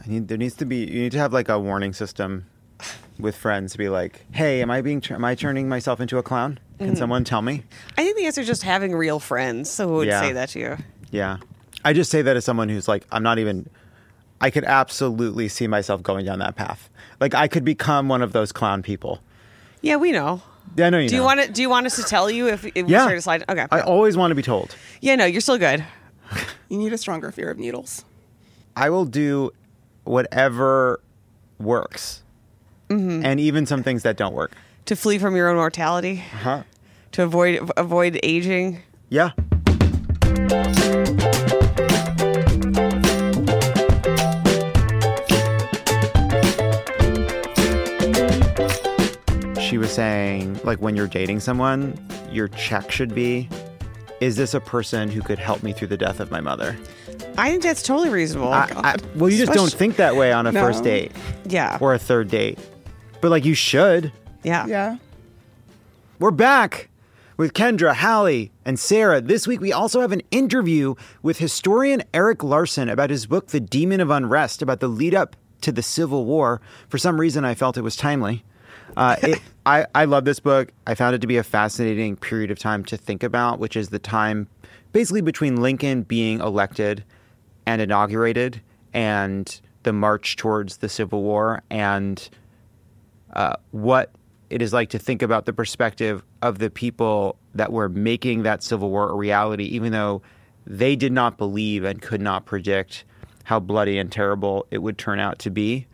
You need to have like a warning system with friends to be like, hey, am I turning myself into a clown? Can someone tell me? I think the answer is just having real friends. So who would say that to you? Yeah. I just say that as someone who's like, I could absolutely see myself going down that path. Like I could become one of those clown people. Yeah, we know. Yeah, I know you know. Do you want us to tell you if we start to slide? Okay. I always want to be told. Yeah, no, you're still good. You need a stronger fear of needles. I will do whatever works. Mm-hmm. And even some things that don't work. To flee from your own mortality? Uh-huh. To avoid aging? Yeah. She was saying, like, when you're dating someone, your check should be, is this a person who could help me through the death of my mother? I think that's totally reasonable. Well, you just don't think that way on a first date. Yeah. Or a third date. But, like, you should. Yeah. Yeah. We're back with Kendra, Hallie, and Sarah. This week, we also have an interview with historian Erik Larson about his book, The Demon of Unrest, about the lead up to the Civil War. For some reason, I felt it was timely. I love this book. I found it to be a fascinating period of time to think about, which is the time basically between Lincoln being elected and inaugurated and the march towards the Civil War, and what it is like to think about the perspective of the people that were making that Civil War a reality, even though they did not believe and could not predict how bloody and terrible it would turn out to be.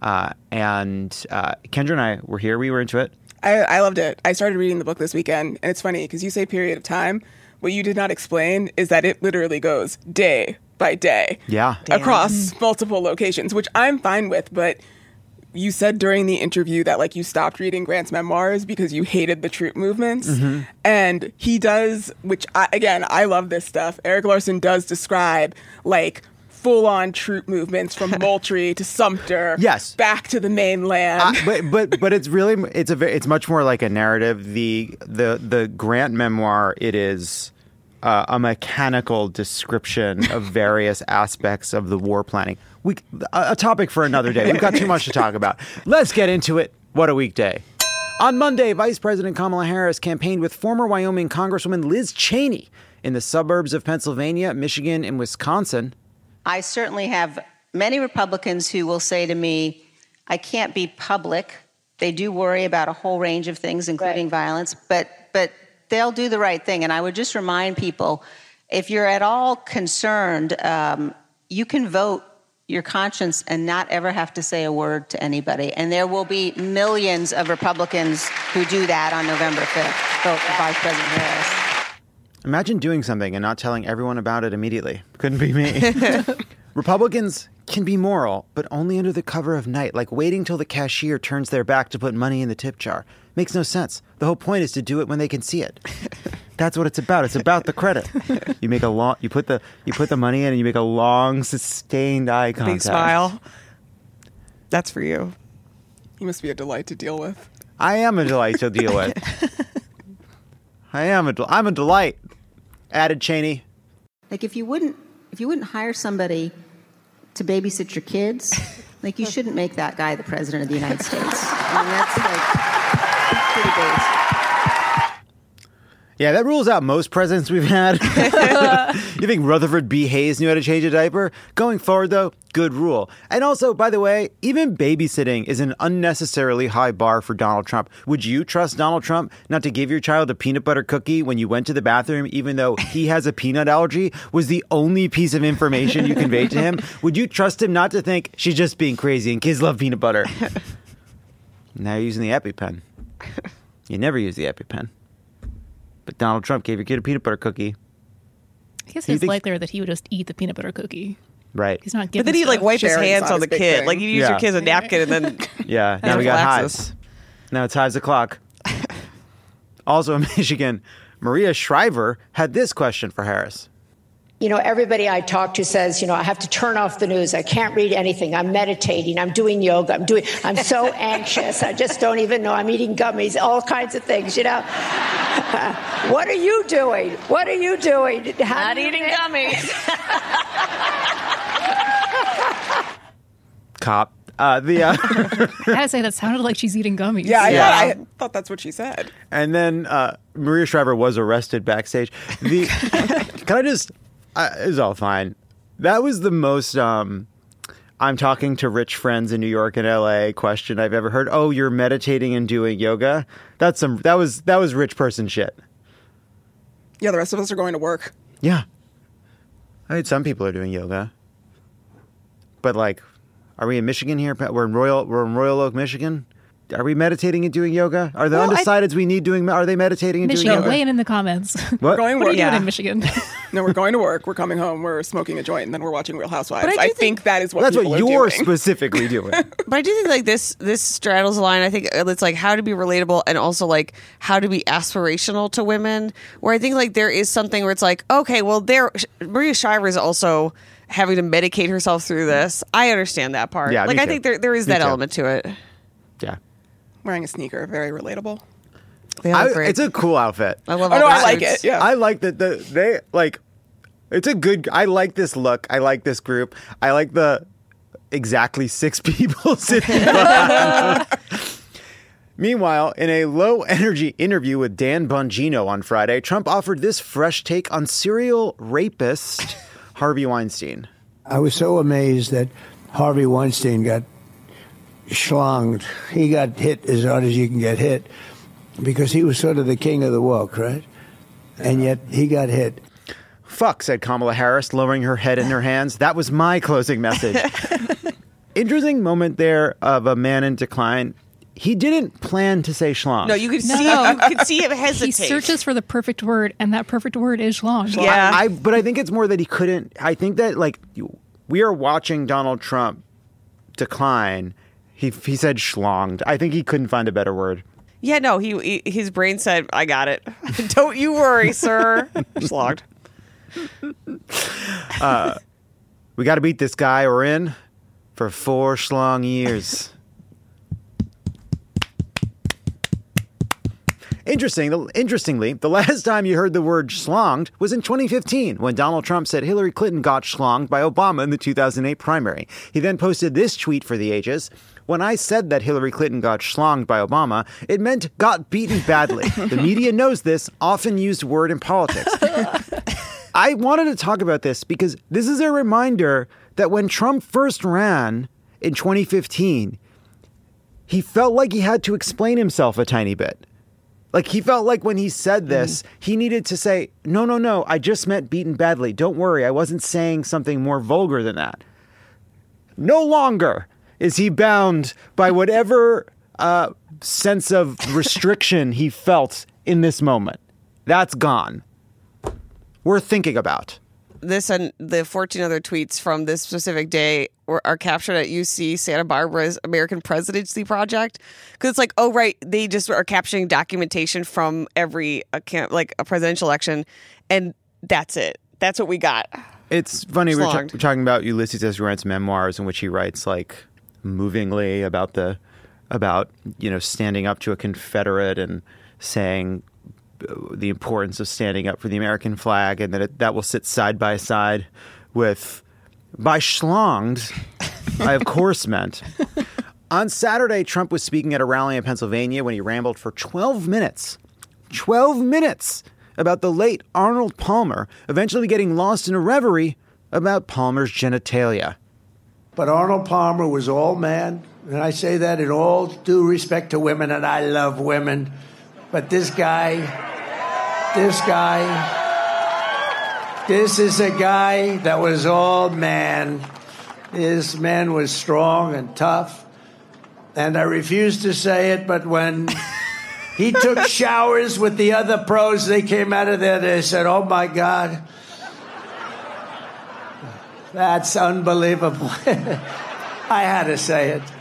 And Kendra and I were here. We were into it. I loved it. I started reading the book this weekend, and it's funny because you say period of time. What you did not explain is that it literally goes day by day across multiple locations, which I'm fine with. But you said during the interview that like you stopped reading Grant's memoirs because you hated the troop movements. Mm-hmm. And he does, which I love this stuff. Erik Larson does describe like full-on troop movements from Moultrie to Sumter, back to the mainland. But it's really it's much more like a narrative. The Grant memoir, it is a mechanical description of various aspects of the war planning. A topic for another day. We've got too much to talk about. Let's get into it. What a weekday. On Monday, Vice President Kamala Harris campaigned with former Wyoming Congresswoman Liz Cheney in the suburbs of Pennsylvania, Michigan, and Wisconsin. I certainly have many Republicans who will say to me, I can't be public. They do worry about a whole range of things, including violence, but they'll do the right thing. And I would just remind people, if you're at all concerned, you can vote your conscience and not ever have to say a word to anybody. And there will be millions of Republicans who do that on November 5th. Vote for Vice President Harris. Imagine doing something and not telling everyone about it immediately. Couldn't be me. Republicans can be moral, but only under the cover of night, like waiting till the cashier turns their back to put money in the tip jar. Makes no sense. The whole point is to do it when they can see it. That's what it's about. It's about the credit. You make you put the money in and you make a long, sustained eye contact. Big smile. That's for you. You must be a delight to deal with. I am a delight to deal with. I'm a delight. Added Cheney. Like if you wouldn't hire somebody to babysit your kids, like you shouldn't make that guy the president of the United States. I mean, that's like pretty basic. Yeah, that rules out most presidents we've had. You think Rutherford B. Hayes knew how to change a diaper? Going forward, though, good rule. And also, by the way, even babysitting is an unnecessarily high bar for Donald Trump. Would you trust Donald Trump not to give your child a peanut butter cookie when you went to the bathroom, even though he has a peanut allergy, was the only piece of information you conveyed to him? Would you trust him not to think she's just being crazy and kids love peanut butter? Now you're using the EpiPen. You never use the EpiPen. But Donald Trump gave your kid a peanut butter cookie. I guess it's likelier that he would just eat the peanut butter cookie. Right. He's not giving But then he'd like wipe his hands on the kid. thing. Like you use your kid as a napkin and then Yeah, now we got hives. Now it's hives o'clock. Also in Michigan, Maria Shriver had this question for Harris. You know, everybody I talk to says, you know, I have to turn off the news. I can't read anything. I'm meditating. I'm doing yoga. I'm so anxious. I just don't even know. I'm eating gummies, all kinds of things, you know. What are you doing? What are you doing? Not eating gummies. cop. I gotta say, that sounded like she's eating gummies. Yeah, I thought that's what she said. And then Maria Shriver was arrested backstage. It's all fine. That was the most I'm talking to rich friends in New York and LA question I've ever heard. Oh, you're meditating and doing yoga? That was rich person shit. Yeah, the rest of us are going to work. Yeah. I mean, some people are doing yoga. But like, are we in Michigan here? We're in Royal Oak, Michigan. Are we meditating and doing yoga? Are the undecideds we need doing? Are they meditating and Michigan, doing yoga? weigh in the comments. What? Going What are you doing in Michigan? No, we're going to work. We're coming home. We're smoking a joint, and then we're watching Real Housewives. I think that is what that's people what are you're doing. specifically doing. But I do think like this straddles the line. I think it's like how to be relatable and also like how to be aspirational to women. Where I think like there is something where it's like, okay, well, Maria Shriver is also having to medicate herself through this. I understand that part. Yeah, like I think there is that element to it. Yeah. Wearing a sneaker, very relatable. It's a cool outfit. I love. I like it. Yeah, I like that. They like. It's a good. I like this look. I like this group. I like the exactly 6 people sitting. Meanwhile, in a low-energy interview with Dan Bongino on Friday, Trump offered this fresh take on serial rapist Harvey Weinstein. I was so amazed that Harvey Weinstein got schlonged. He got hit as hard as you can get hit because he was sort of the king of the woke, right? And yet he got hit. Fuck, said Kamala Harris, lowering her head in her hands. That was my closing message. Interesting moment there of a man in decline. He didn't plan to say schlong. No, you could see him hesitate. He searches for the perfect word, and that perfect word is schlong. Yeah. But I think it's more that he couldn't. I think that, like, we are watching Donald Trump decline. He said schlonged. I think he couldn't find a better word. Yeah, no, his brain said, I got it. Don't you worry, sir. Schlonged. We got to beat this guy. We're in for 4 schlong years. Interestingly, the last time you heard the word schlonged was in 2015 when Donald Trump said Hillary Clinton got schlonged by Obama in the 2008 primary. He then posted this tweet for the ages. When I said that Hillary Clinton got schlonged by Obama, it meant got beaten badly. The media knows this often used word in politics. I wanted to talk about this because this is a reminder that when Trump first ran in 2015, he felt like he had to explain himself a tiny bit. Like, he felt like when he said this, he needed to say, no, I just meant beaten badly. Don't worry, I wasn't saying something more vulgar than that. No longer is he bound by whatever sense of restriction he felt in this moment. That's gone. Worth thinking about. This and the 14 other tweets from this specific day are captured at UC Santa Barbara's American Presidency Project. Because it's like, oh, right, they just are capturing documentation from every like a presidential election. And that's it. That's what we got. It's funny. We're talking about Ulysses S. Grant's memoirs in which he writes like movingly about standing up to a Confederate and saying the importance of standing up for the American flag, and that will sit side by side with by schlonged, I of course meant. On Saturday, Trump was speaking at a rally in Pennsylvania when he rambled for 12 minutes. 12 minutes about the late Arnold Palmer, eventually getting lost in a reverie about Palmer's genitalia. But Arnold Palmer was all man, and I say that in all due respect to women, and I love women. But this is a guy that was all man. This man was strong and tough. And I refuse to say it, but when he took showers with the other pros, they came out of there, they said, oh my God, that's unbelievable. I had to say it.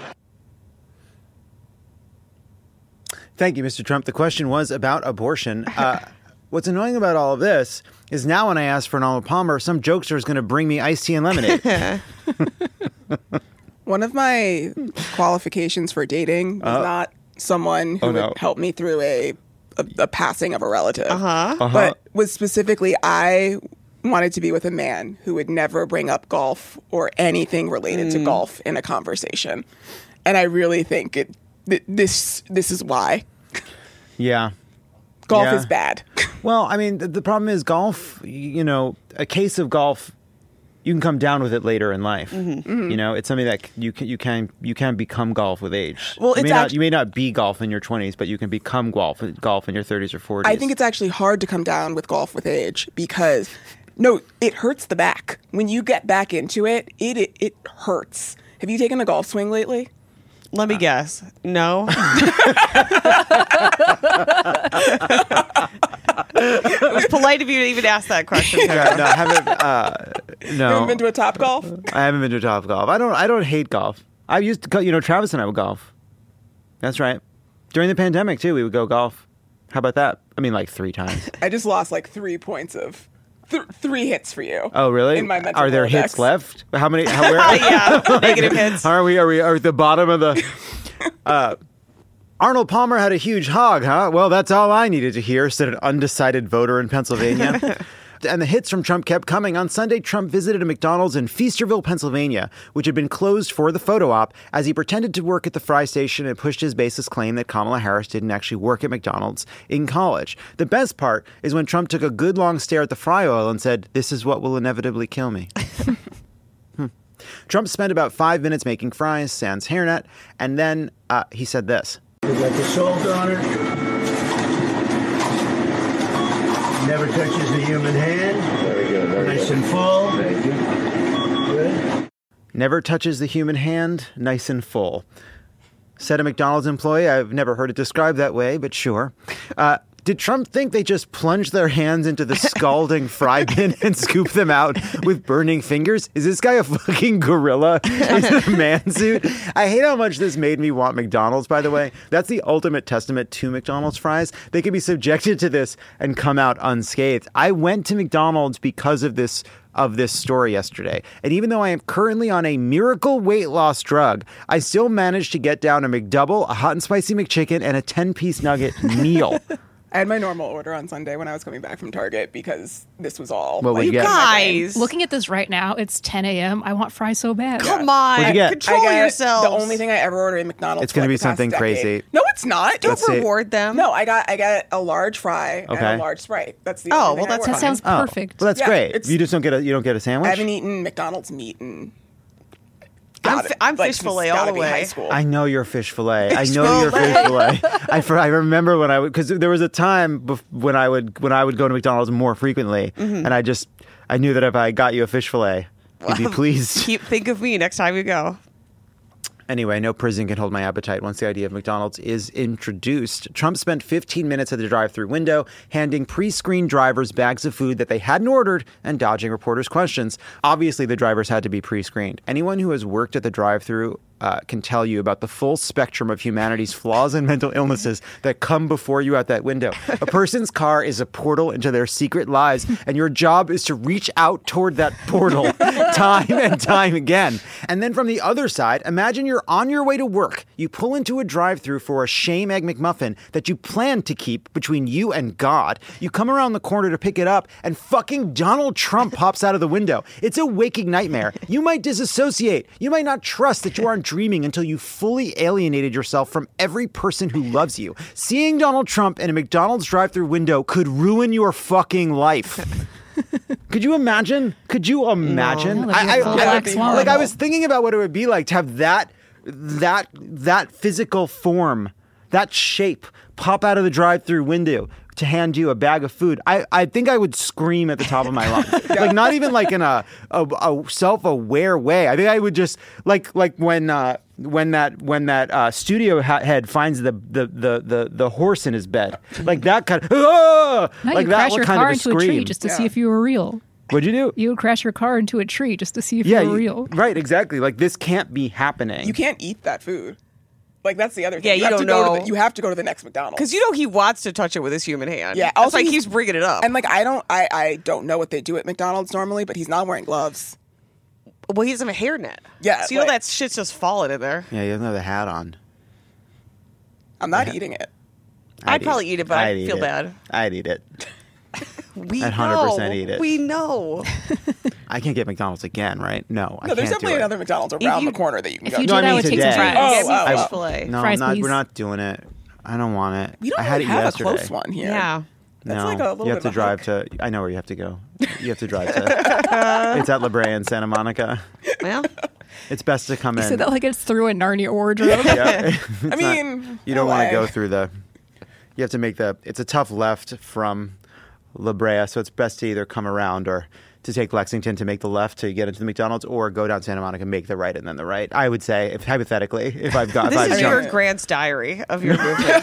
Thank you, Mr. Trump. The question was about abortion. What's annoying about all of this is now when I ask for an Arnold Palmer, some jokester is going to bring me iced tea and lemonade. One of my qualifications for dating was not someone who would help me through a passing of a relative, but was specifically I wanted to be with a man who would never bring up golf or anything related to golf in a conversation. And I really think this is why. Yeah. Golf is bad. Well, I mean, the problem is golf, a case of golf, you can come down with it later in life. It's something that you can become golf with age. Well, you may not be golf in your 20s, but you can become golf in your 30s or 40s. I think it's actually hard to come down with golf with age because it hurts the back. When you get back into it, it hurts. Have you taken a golf swing lately? Let me guess. No. It was polite of you to even ask that question. No, I haven't. No. You haven't been to a Top Golf? I haven't been to a Top Golf. I don't hate golf. I used to, Travis and I would golf. That's right. During the pandemic too, we would go golf. How about that? I mean, like 3 times. I just lost like 3 points of. 3 hits for you. Oh, really? In my mental Are there Rolodex. Hits left? How many? Where? Yeah, negative hits. Are we at the bottom of the? Arnold Palmer had a huge hog, huh? Well, that's all I needed to hear, said an undecided voter in Pennsylvania. And the hits from Trump kept coming. On Sunday, Trump visited a McDonald's in Feasterville, Pennsylvania, which had been closed for the photo op, as he pretended to work at the fry station and pushed his baseless claim that Kamala Harris didn't actually work at McDonald's in college. The best part is when Trump took a good long stare at the fry oil and said, "This is what will inevitably kill me." Trump spent about 5 minutes making fries, sans hairnet, and then he said this. We got the salt on it. Never touches the human hand. Very good. Nice and full. Thank you. Good. Never touches the human hand, nice and full. Said a McDonald's employee. I've never heard it described that way, but sure. Did Trump think they just plunged their hands into the scalding fry bin and scoop them out with burning fingers? Is this guy a fucking gorilla in a man suit? I hate how much this made me want McDonald's, by the way. That's the ultimate testament to McDonald's fries. They can be subjected to this and come out unscathed. I went to McDonald's because of this story yesterday. And even though I am currently on a miracle weight loss drug, I still managed to get down a McDouble, a hot and spicy McChicken, and a 10-piece nugget meal. I had my normal order on Sunday when I was coming back from Target because this was all. What would you get? Guys, looking at this right now, it's 10 a.m. I want fries so bad. Come on, What'd you get? control yourself. The only thing I ever order in McDonald's. It's going to be something crazy. No, it's not. Don't reward them. No, I got a large fry and a large Sprite. That's the. Only thing that sounds perfect. Well, that's great. You just don't get a sandwich. I haven't eaten McDonald's meat and. I'm fish fillet all the way. I know you're fish fillet. I know you're fish fillet. I remember when because there was a time when I would go to McDonald's more frequently, and I knew that if I got you a fish fillet, you'd be pleased. Think of me next time you go. Anyway, no prison can hold my appetite once the idea of McDonald's is introduced. Trump spent 15 minutes at the drive-thru window, handing pre-screened drivers bags of food that they hadn't ordered and dodging reporters' questions. Obviously, the drivers had to be pre-screened. Anyone who has worked at the drive-thru can tell you about the full spectrum of humanity's flaws and mental illnesses that come before you out that window. A person's car is a portal into their secret lives, and your job is to reach out toward that portal time and time again. And then from the other side, imagine you're on your way to work. You pull into a drive-thru for a shame egg McMuffin that you plan to keep between you and God. You come around the corner to pick it up, and fucking Donald Trump pops out of the window. It's a waking nightmare. You might disassociate. You might not trust that you aren't dreaming until you fully alienated yourself from every person who loves you. Seeing Donald Trump in a McDonald's drive-thru window could ruin your fucking life. Could you imagine? No, I was thinking about what it would be like to have that physical form, that shape pop out of the drive-thru window to hand you a bag of food. I think I would scream at the top of my lungs. Like not even like in a self-aware way. I think I would just like when that studio head finds the horse in his bed. Like that kind of like that would kind of a scream. Into a tree just to see if you were real. What'd you do? You would crash your car into a tree just to see if you were real. Right, exactly. Like this can't be happening. You can't eat that food. Like, that's the other thing. Yeah, you don't know. You have to go to the next McDonald's. Because he wants to touch it with his human hand. Yeah. Also, he keeps bringing it up. And, like, I don't know what they do at McDonald's normally, but he's not wearing gloves. Well, he doesn't have a hairnet. Yeah. So, that shit's just falling in there. Yeah, he doesn't have the hat on. I'm not eating it. I'd probably eat it, but I'd feel bad. I'd eat it. We 100% eat it. We know. I can't get McDonald's again, right? No, I can't there's definitely another McDonald's around the corner that you can go to. If you do that, I would take some fries. Fish fillet. No, fries, we're not doing it. I don't want it. We don't I had really it have yesterday. a close one here. Yeah. That's No, like a little you have bit to drive to. I know where you have to go. You have to drive to. It's at La Brea in Santa Monica. Well, It's best to come in. So that like it's through a Narnia wardrobe. Yeah. I mean, You don't want to LA. go through the. You have to make the. It's a tough left from La Brea, so it's best to either come around or to take Lexington to make the left to get into the McDonald's, or go down Santa Monica, make the right, and then the right. I would say, if hypothetically, if I've got. this if I've is your jumped. Grant's diary of your movement.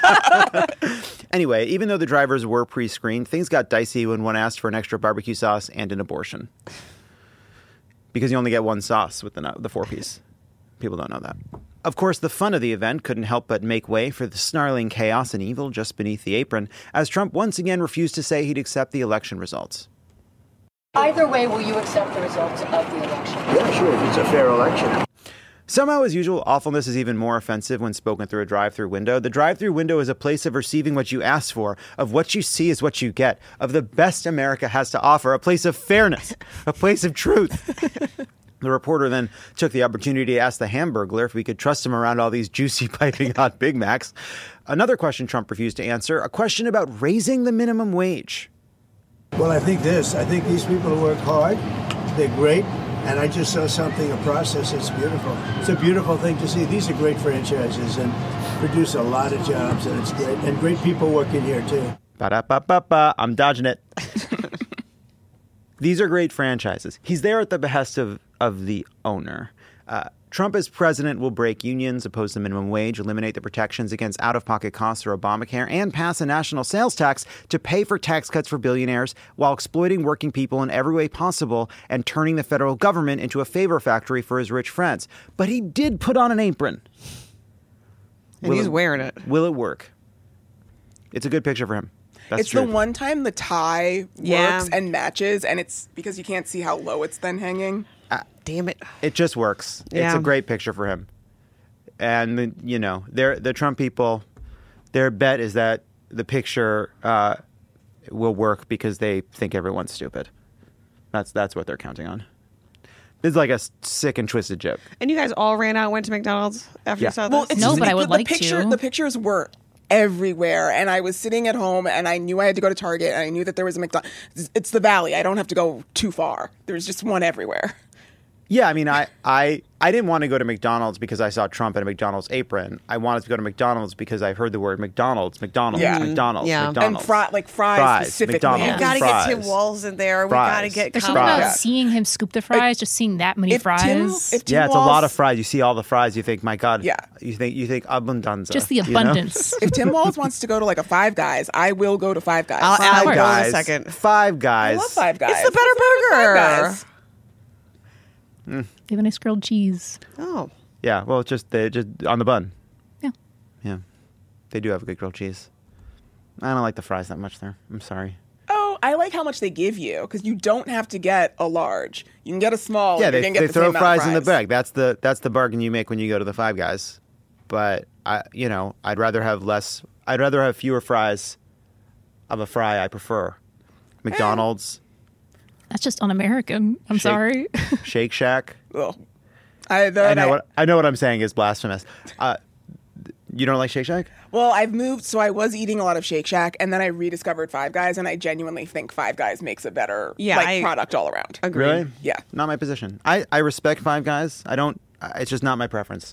Anyway, even though the drivers were pre-screened, things got dicey when one asked for an extra barbecue sauce and an abortion. Because you only get one sauce with the 4-piece. People don't know that. Of course, the fun of the event couldn't help but make way for the snarling chaos and evil just beneath the apron, as Trump once again refused to say he'd accept the election results. Either way, will you accept the results of the election? Yeah, sure, if it's a fair election. Somehow, as usual, awfulness is even more offensive when spoken through a drive-through window. The drive-through window is a place of receiving what you ask for, of what you see is what you get, of the best America has to offer, a place of fairness, a place of truth. The reporter then took the opportunity to ask the Hamburglar if we could trust him around all these juicy, piping hot Big Macs. Another question Trump refused to answer, a question about raising the minimum wage. Well, I think these people work hard. They're great. And I just saw something, a process that's beautiful. It's a beautiful thing to see. These are great franchises and produce a lot of jobs, and it's great. And great people working here, too. Ba-da-ba-ba-ba. I'm dodging it. These are great franchises. He's there at the behest of the owner. Trump as president will break unions, oppose the minimum wage, eliminate the protections against out-of-pocket costs through Obamacare, and pass a national sales tax to pay for tax cuts for billionaires while exploiting working people in every way possible and turning the federal government into a favor factory for his rich friends. But he did put on an apron. And he's wearing it. Will it work? It's a good picture for him. That's It's true. the one time the tie works and matches, and it's because you can't see how low it's then hanging. Damn it. It just works. Yeah. It's a great picture for him. And, the Trump people, their bet is that the picture will work because they think everyone's stupid. That's what they're counting on. This is like a sick and twisted joke. And you guys all ran out and went to McDonald's after you saw this? Well, it's No, just- but I would the like picture, to. The pictures were everywhere, and I was sitting at home, and I knew I had to go to Target, and I knew that there was a McDonald's. It's the Valley. I don't have to go too far. There's just one everywhere. Yeah, I mean, I didn't want to go to McDonald's because I saw Trump in a McDonald's apron. I wanted to go to McDonald's because I heard the word McDonald's, Yeah. McDonald's, Yeah. McDonald's. And fries specifically. McDonald's, We got to get fries. Tim Walz in there. We Fries. got to get There's Colin. something about Yeah. seeing him scoop the fries, just seeing that many fries. If Tim Yeah, it's a lot Walz- of fries. You see all the fries, you think, my God. Yeah. You think abundanza. Just the you know? abundance. If Tim Walz wants to go to like a Five Guys, I will go to Five Guys. I'll go in a Guys, second. Five Guys. I love Five Guys. It's the better Five burger. Guys. They have a nice grilled cheese. Oh. Yeah, well, they just on the bun. Yeah. Yeah, they do have a good grilled cheese. I don't like the fries that much there. I'm sorry. Oh, I like how much they give you because you don't have to get a large. You can get a small. Yeah, and you're they gonna get the throw same amount of fries in the bag. That's the bargain you make when you go to the Five Guys. But I'd rather have less. I'd rather have fewer fries of a fry I prefer. McDonald's, That's just un-American. I'm sorry. Shake Shack. Ugh. I know what I'm saying is blasphemous. You don't like Shake Shack? Well, I've moved, so I was eating a lot of Shake Shack, and then I rediscovered Five Guys, and I genuinely think Five Guys makes a better product all around. Agreed. Really? Yeah. Not my position. I respect Five Guys. I don't. It's just not my preference.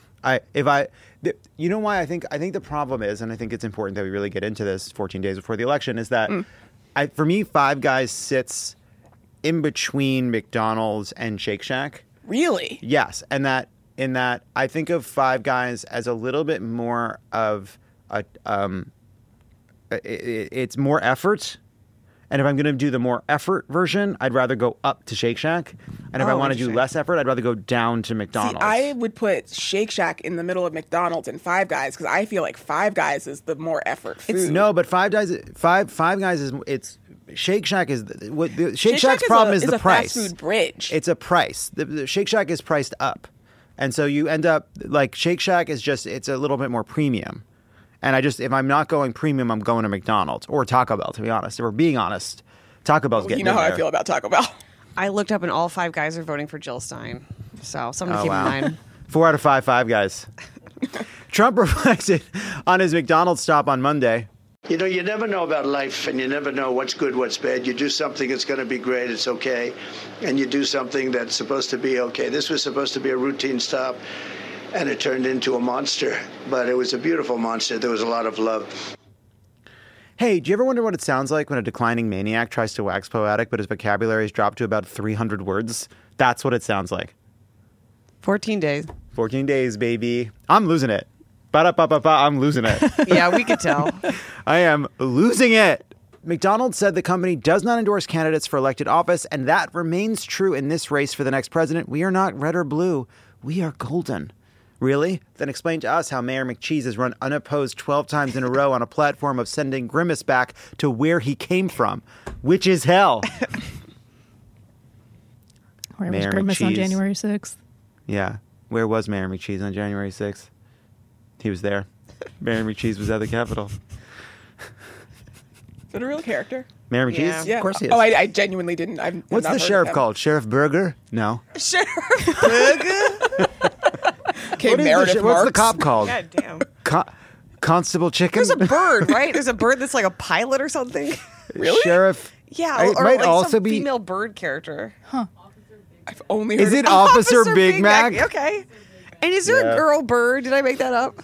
You know why I think the problem is, and I think it's important that we really get into this 14 days before the election, is that for me, Five Guys sits in between McDonald's and Shake Shack. Really? Yes, and in that I think of Five Guys as a little bit more of a it's more effort. And if I'm going to do the more effort version, I'd rather go up to Shake Shack. And if I want to do less effort, I'd rather go down to McDonald's. See, I would put Shake Shack in the middle of McDonald's and Five Guys because I feel like Five Guys is the more effort food. No, but Five Guys is it's Shake Shack is what the Shake Shack's problem is the price. Fast food bridge. It's a price. The Shake Shack is priced up, and so you end up like Shake Shack is just it's a little bit more premium, And if I'm not going premium, I'm going to McDonald's or Taco Bell, to be honest. If we're being honest, Taco Bell's getting in there. You know how I feel about Taco Bell. I looked up and all 5 guys are voting for Jill Stein. So something to keep in mind. 4 out of 5 guys. Trump reflected on his McDonald's stop on Monday. You know, you never know about life, and you never know what's good, what's bad. You do something that's going to be great, it's okay, and you do something that's supposed to be okay. This was supposed to be a routine stop, and it turned into a monster. But it was a beautiful monster. There was a lot of love. Hey, do you ever wonder what it sounds like when a declining maniac tries to wax poetic, but his vocabulary is dropped to about 300 words? That's what it sounds like. 14 days. 14 days, baby. I'm losing it. Ba-da-ba-ba-ba, I'm losing it. Yeah, we could tell. I am losing it. McDonald's said the company does not endorse candidates for elected office, and that remains true in this race for the next president. We are not red or blue. We are golden. Really? Then explain to us how Mayor McCheese has run unopposed 12 times in a row on a platform of sending Grimace back to where he came from, which is hell. Where was Grimace on January 6th? Yeah. Where was Mayor McCheese on January 6th? He was there. Mayor McCheese was at the Capitol. Is it a real character? Mayor McCheese? Yeah. Of course he is. Oh, I genuinely didn't. What's the sheriff called? Sheriff Burger? No. Sheriff Burger? Okay, What's the cop called? God damn. Constable Chicken? There's a bird, right? There's a bird that's like a pilot or something. Really? Sheriff? Yeah, It or might like also some be female bird character. Huh. I've only heard Is it Officer Big Mac? Okay. And is there a girl bird? Did I make that up?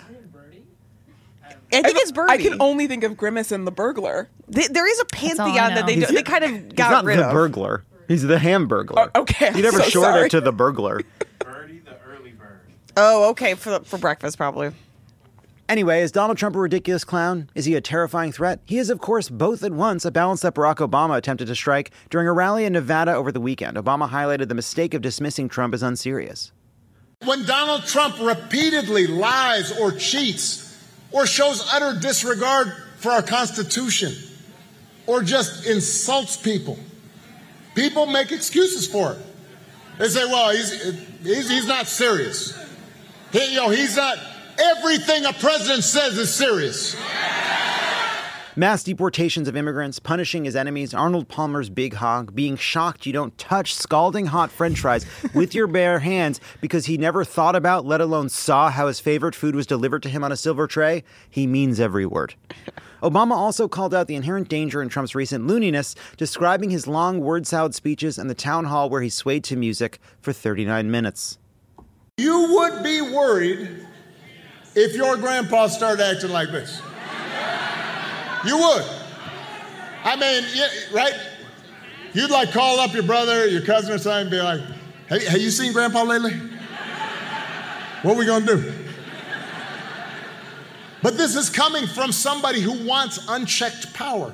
I think it's Birdie. I can only think of Grimace and the burglar. There is a pantheon that they kind of got rid of. He's not the burglar. He's the Hamburglar. Okay. You never shorted it to the burglar. Birdie the early bird. Oh, okay. For breakfast, probably. Anyway, is Donald Trump a ridiculous clown? Is he a terrifying threat? He is, of course, both at once, a balance that Barack Obama attempted to strike during a rally in Nevada over the weekend. Obama highlighted the mistake of dismissing Trump as unserious. When Donald Trump repeatedly lies or cheats or shows utter disregard for our Constitution or just insults people, people make excuses for it. They say, well, he's not serious. He's not. Everything a president says is serious. Mass deportations of immigrants, punishing his enemies, Arnold Palmer's big hog, being shocked you don't touch scalding hot french fries with your bare hands because he never thought about, let alone saw, how his favorite food was delivered to him on a silver tray. He means every word. Obama also called out the inherent danger in Trump's recent looniness, describing his long word salad speeches and the town hall where he swayed to music for 39 minutes. You would be worried if your grandpa started acting like this. You would. I mean, right? You'd like call up your brother, your cousin or something and be like, hey, have you seen Grandpa lately? What are we going to do? But this is coming from somebody who wants unchecked power.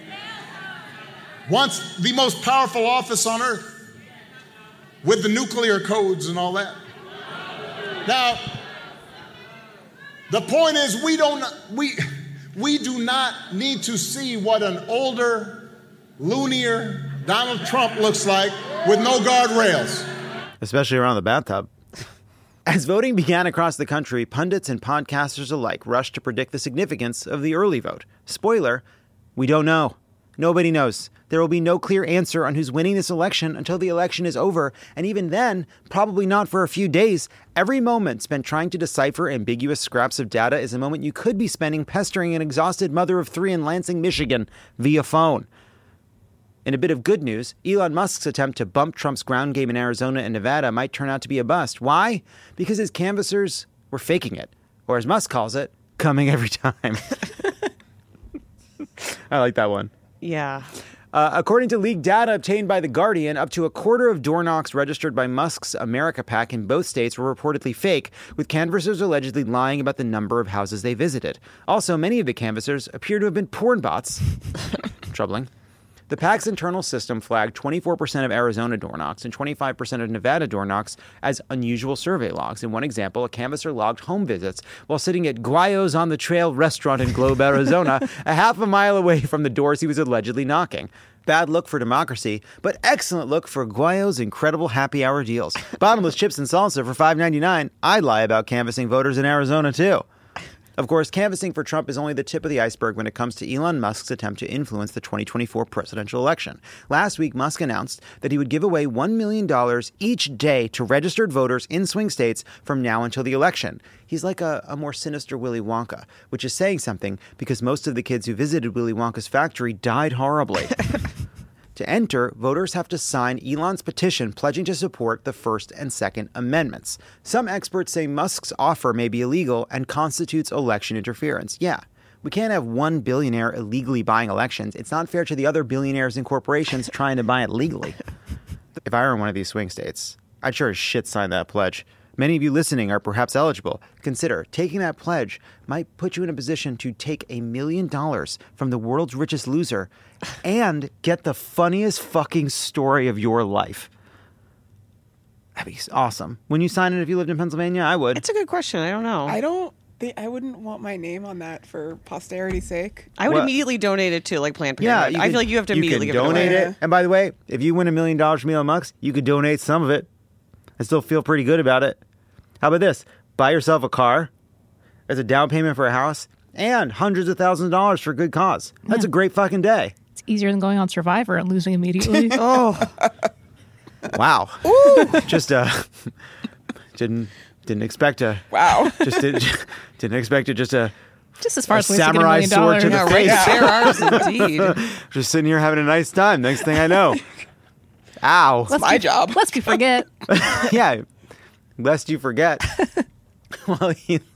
Wants the most powerful office on earth with the nuclear codes and all that. Now, the point is we do not need to see what an older, loonier Donald Trump looks like with no guardrails. Especially around the bathtub. As voting began across the country, pundits and podcasters alike rushed to predict the significance of the early vote. Spoiler, we don't know. Nobody knows. There will be no clear answer on who's winning this election until the election is over, and even then, probably not for a few days. Every moment spent trying to decipher ambiguous scraps of data is a moment you could be spending pestering an exhausted mother of 3 in Lansing, Michigan, via phone. In a bit of good news, Elon Musk's attempt to bump Trump's ground game in Arizona and Nevada might turn out to be a bust. Why? Because his canvassers were faking it, or as Musk calls it, coming every time. I like that one. Yeah. According to leaked data obtained by The Guardian, up to a quarter of door knocks registered by Musk's America PAC in both states were reportedly fake, with canvassers allegedly lying about the number of houses they visited. Also, many of the canvassers appear to have been porn bots. Troubling. The PAC's internal system flagged 24% of Arizona door knocks and 25% of Nevada door knocks as unusual survey logs. In one example, a canvasser logged home visits while sitting at Guayos on the Trail restaurant in Globe, Arizona, a half a mile away from the doors he was allegedly knocking. Bad look for democracy, but excellent look for Guayo's incredible happy hour deals. Bottomless chips and salsa for $5.99. I'd lie about canvassing voters in Arizona, too. Of course, canvassing for Trump is only the tip of the iceberg when it comes to Elon Musk's attempt to influence the 2024 presidential election. Last week, Musk announced that he would give away $1 million each day to registered voters in swing states from now until the election. He's like a more sinister Willy Wonka, which is saying something because most of the kids who visited Willy Wonka's factory died horribly. To enter, voters have to sign Elon's petition pledging to support the First and Second Amendments. Some experts say Musk's offer may be illegal and constitutes election interference. Yeah, we can't have one billionaire illegally buying elections. It's not fair to the other billionaires and corporations trying to buy it legally. If I were in one of these swing states, I'd sure as shit sign that pledge. Many of you listening are perhaps eligible. Consider taking that pledge might put you in a position to take $1 million from the world's richest loser and get the funniest fucking story of your life. That'd be awesome. When you sign it, if you lived in Pennsylvania, I would. It's a good question. I don't know. I wouldn't want my name on that for posterity's sake. I would immediately donate it to like Planned Parenthood. I feel like you have to immediately give it away. You can donate it. And by the way, if you win $1 million from Elon Musk, you could donate some of it. I still feel pretty good about it. How about this? Buy yourself a car as a down payment for a house and hundreds of thousands of dollars for a good cause. That's a great fucking day. It's easier than going on Survivor and losing immediately. Oh. Wow. Ooh. Just didn't expect a wow. Just didn't expect it. Just as far as samurai $1 million sword to the face. There are indeed. Just sitting here having a nice time. Next thing I know, ow. That's my job. Lest you forget. Yeah, lest you forget. Well,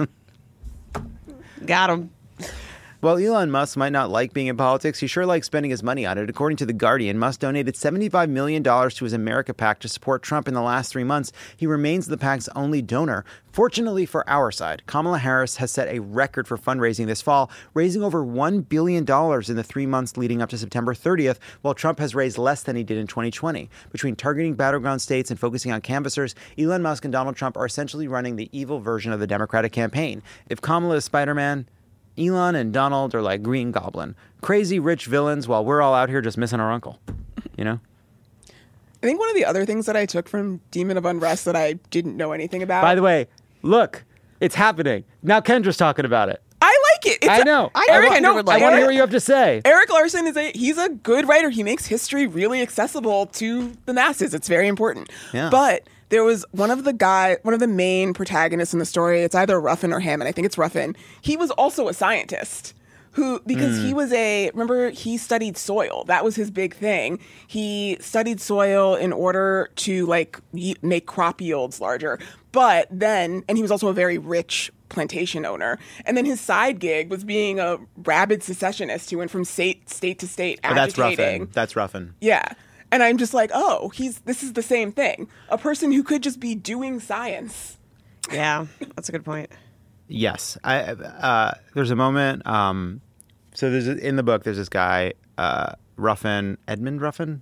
got him. While Elon Musk might not like being in politics, he sure likes spending his money on it. According to The Guardian, Musk donated $75 million to his America PAC to support Trump in the last 3 months. He remains the PAC's only donor. Fortunately for our side, Kamala Harris has set a record for fundraising this fall, raising over $1 billion in the 3 months leading up to September 30th, while Trump has raised less than he did in 2020. Between targeting battleground states and focusing on canvassers, Elon Musk and Donald Trump are essentially running the evil version of the Democratic campaign. If Kamala is Spider-Man, Elon and Donald are like Green Goblin. Crazy rich villains while we're all out here just missing our uncle. You know? I think one of the other things that I took from Demon of Unrest that I didn't know anything about. By the way, look, it's happening. Now Kendra's talking about it. I like it. I know. I want to hear what you have to say. Erik Larson he's a good writer. He makes history really accessible to the masses. It's very important. Yeah. But there was one of the main protagonists in the story. It's either Ruffin or Hammond. I think it's Ruffin. He was also a scientist because he studied soil. That was his big thing. He studied soil in order to make crop yields larger. And he was also a very rich plantation owner. And then his side gig was being a rabid secessionist who went from state to state agitating. That's Ruffin. Yeah. And I'm just like, this is the same thing. A person who could just be doing science. Yeah, that's a good point. Yes. There's a moment. So in the book, there's this guy, Ruffin, Edmund Ruffin.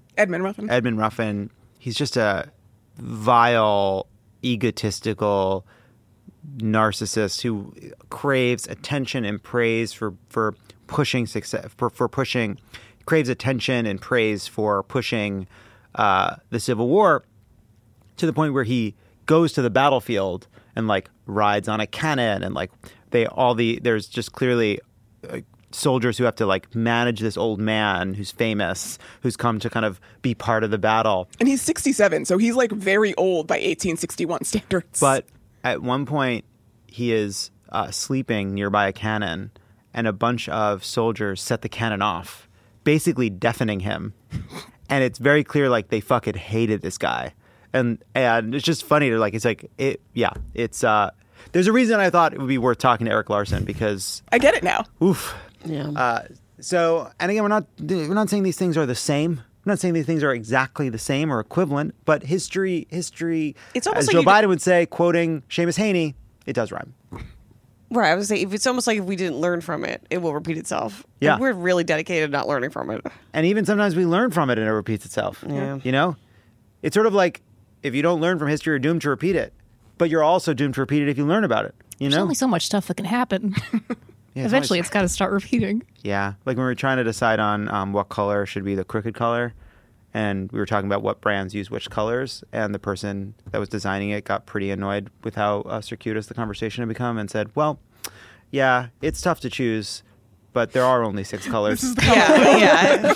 He's just a vile, egotistical narcissist who craves attention and praise for pushing success, craves attention and praise for pushing the Civil War to the point where he goes to the battlefield and rides on a cannon and there's just clearly soldiers who have to manage this old man who's famous, who's come to kind of be part of the battle. And he's 67, so he's very old by 1861 standards. But at one point he is sleeping nearby a cannon and a bunch of soldiers set the cannon off, basically deafening him. And it's very clear they fucking hated this guy. And it's just funny to there's a reason I thought it would be worth talking to Erik Larson because I get it now. Oof. Yeah. And again, we're not saying these things are the same. I'm not saying these things are exactly the same or equivalent, but history, it's almost as Joe Biden would say, quoting Seamus Haney, it does rhyme. Right. I was saying, it's almost like if we didn't learn from it, it will repeat itself. Yeah. And we're really dedicated to not learning from it. And even sometimes we learn from it and it repeats itself. Yeah. You know? It's sort of like if you don't learn from history, you're doomed to repeat it. But you're also doomed to repeat it if you learn about it. You know? There's only so much stuff that can happen. Yeah, eventually, it's got to start repeating. Yeah. Like when we were trying to decide on what color should be the crooked color, and we were talking about what brands use which colors, and the person that was designing it got pretty annoyed with how circuitous the conversation had become and said, well, yeah, it's tough to choose, but there are only 6 colors. This is the color. Yeah.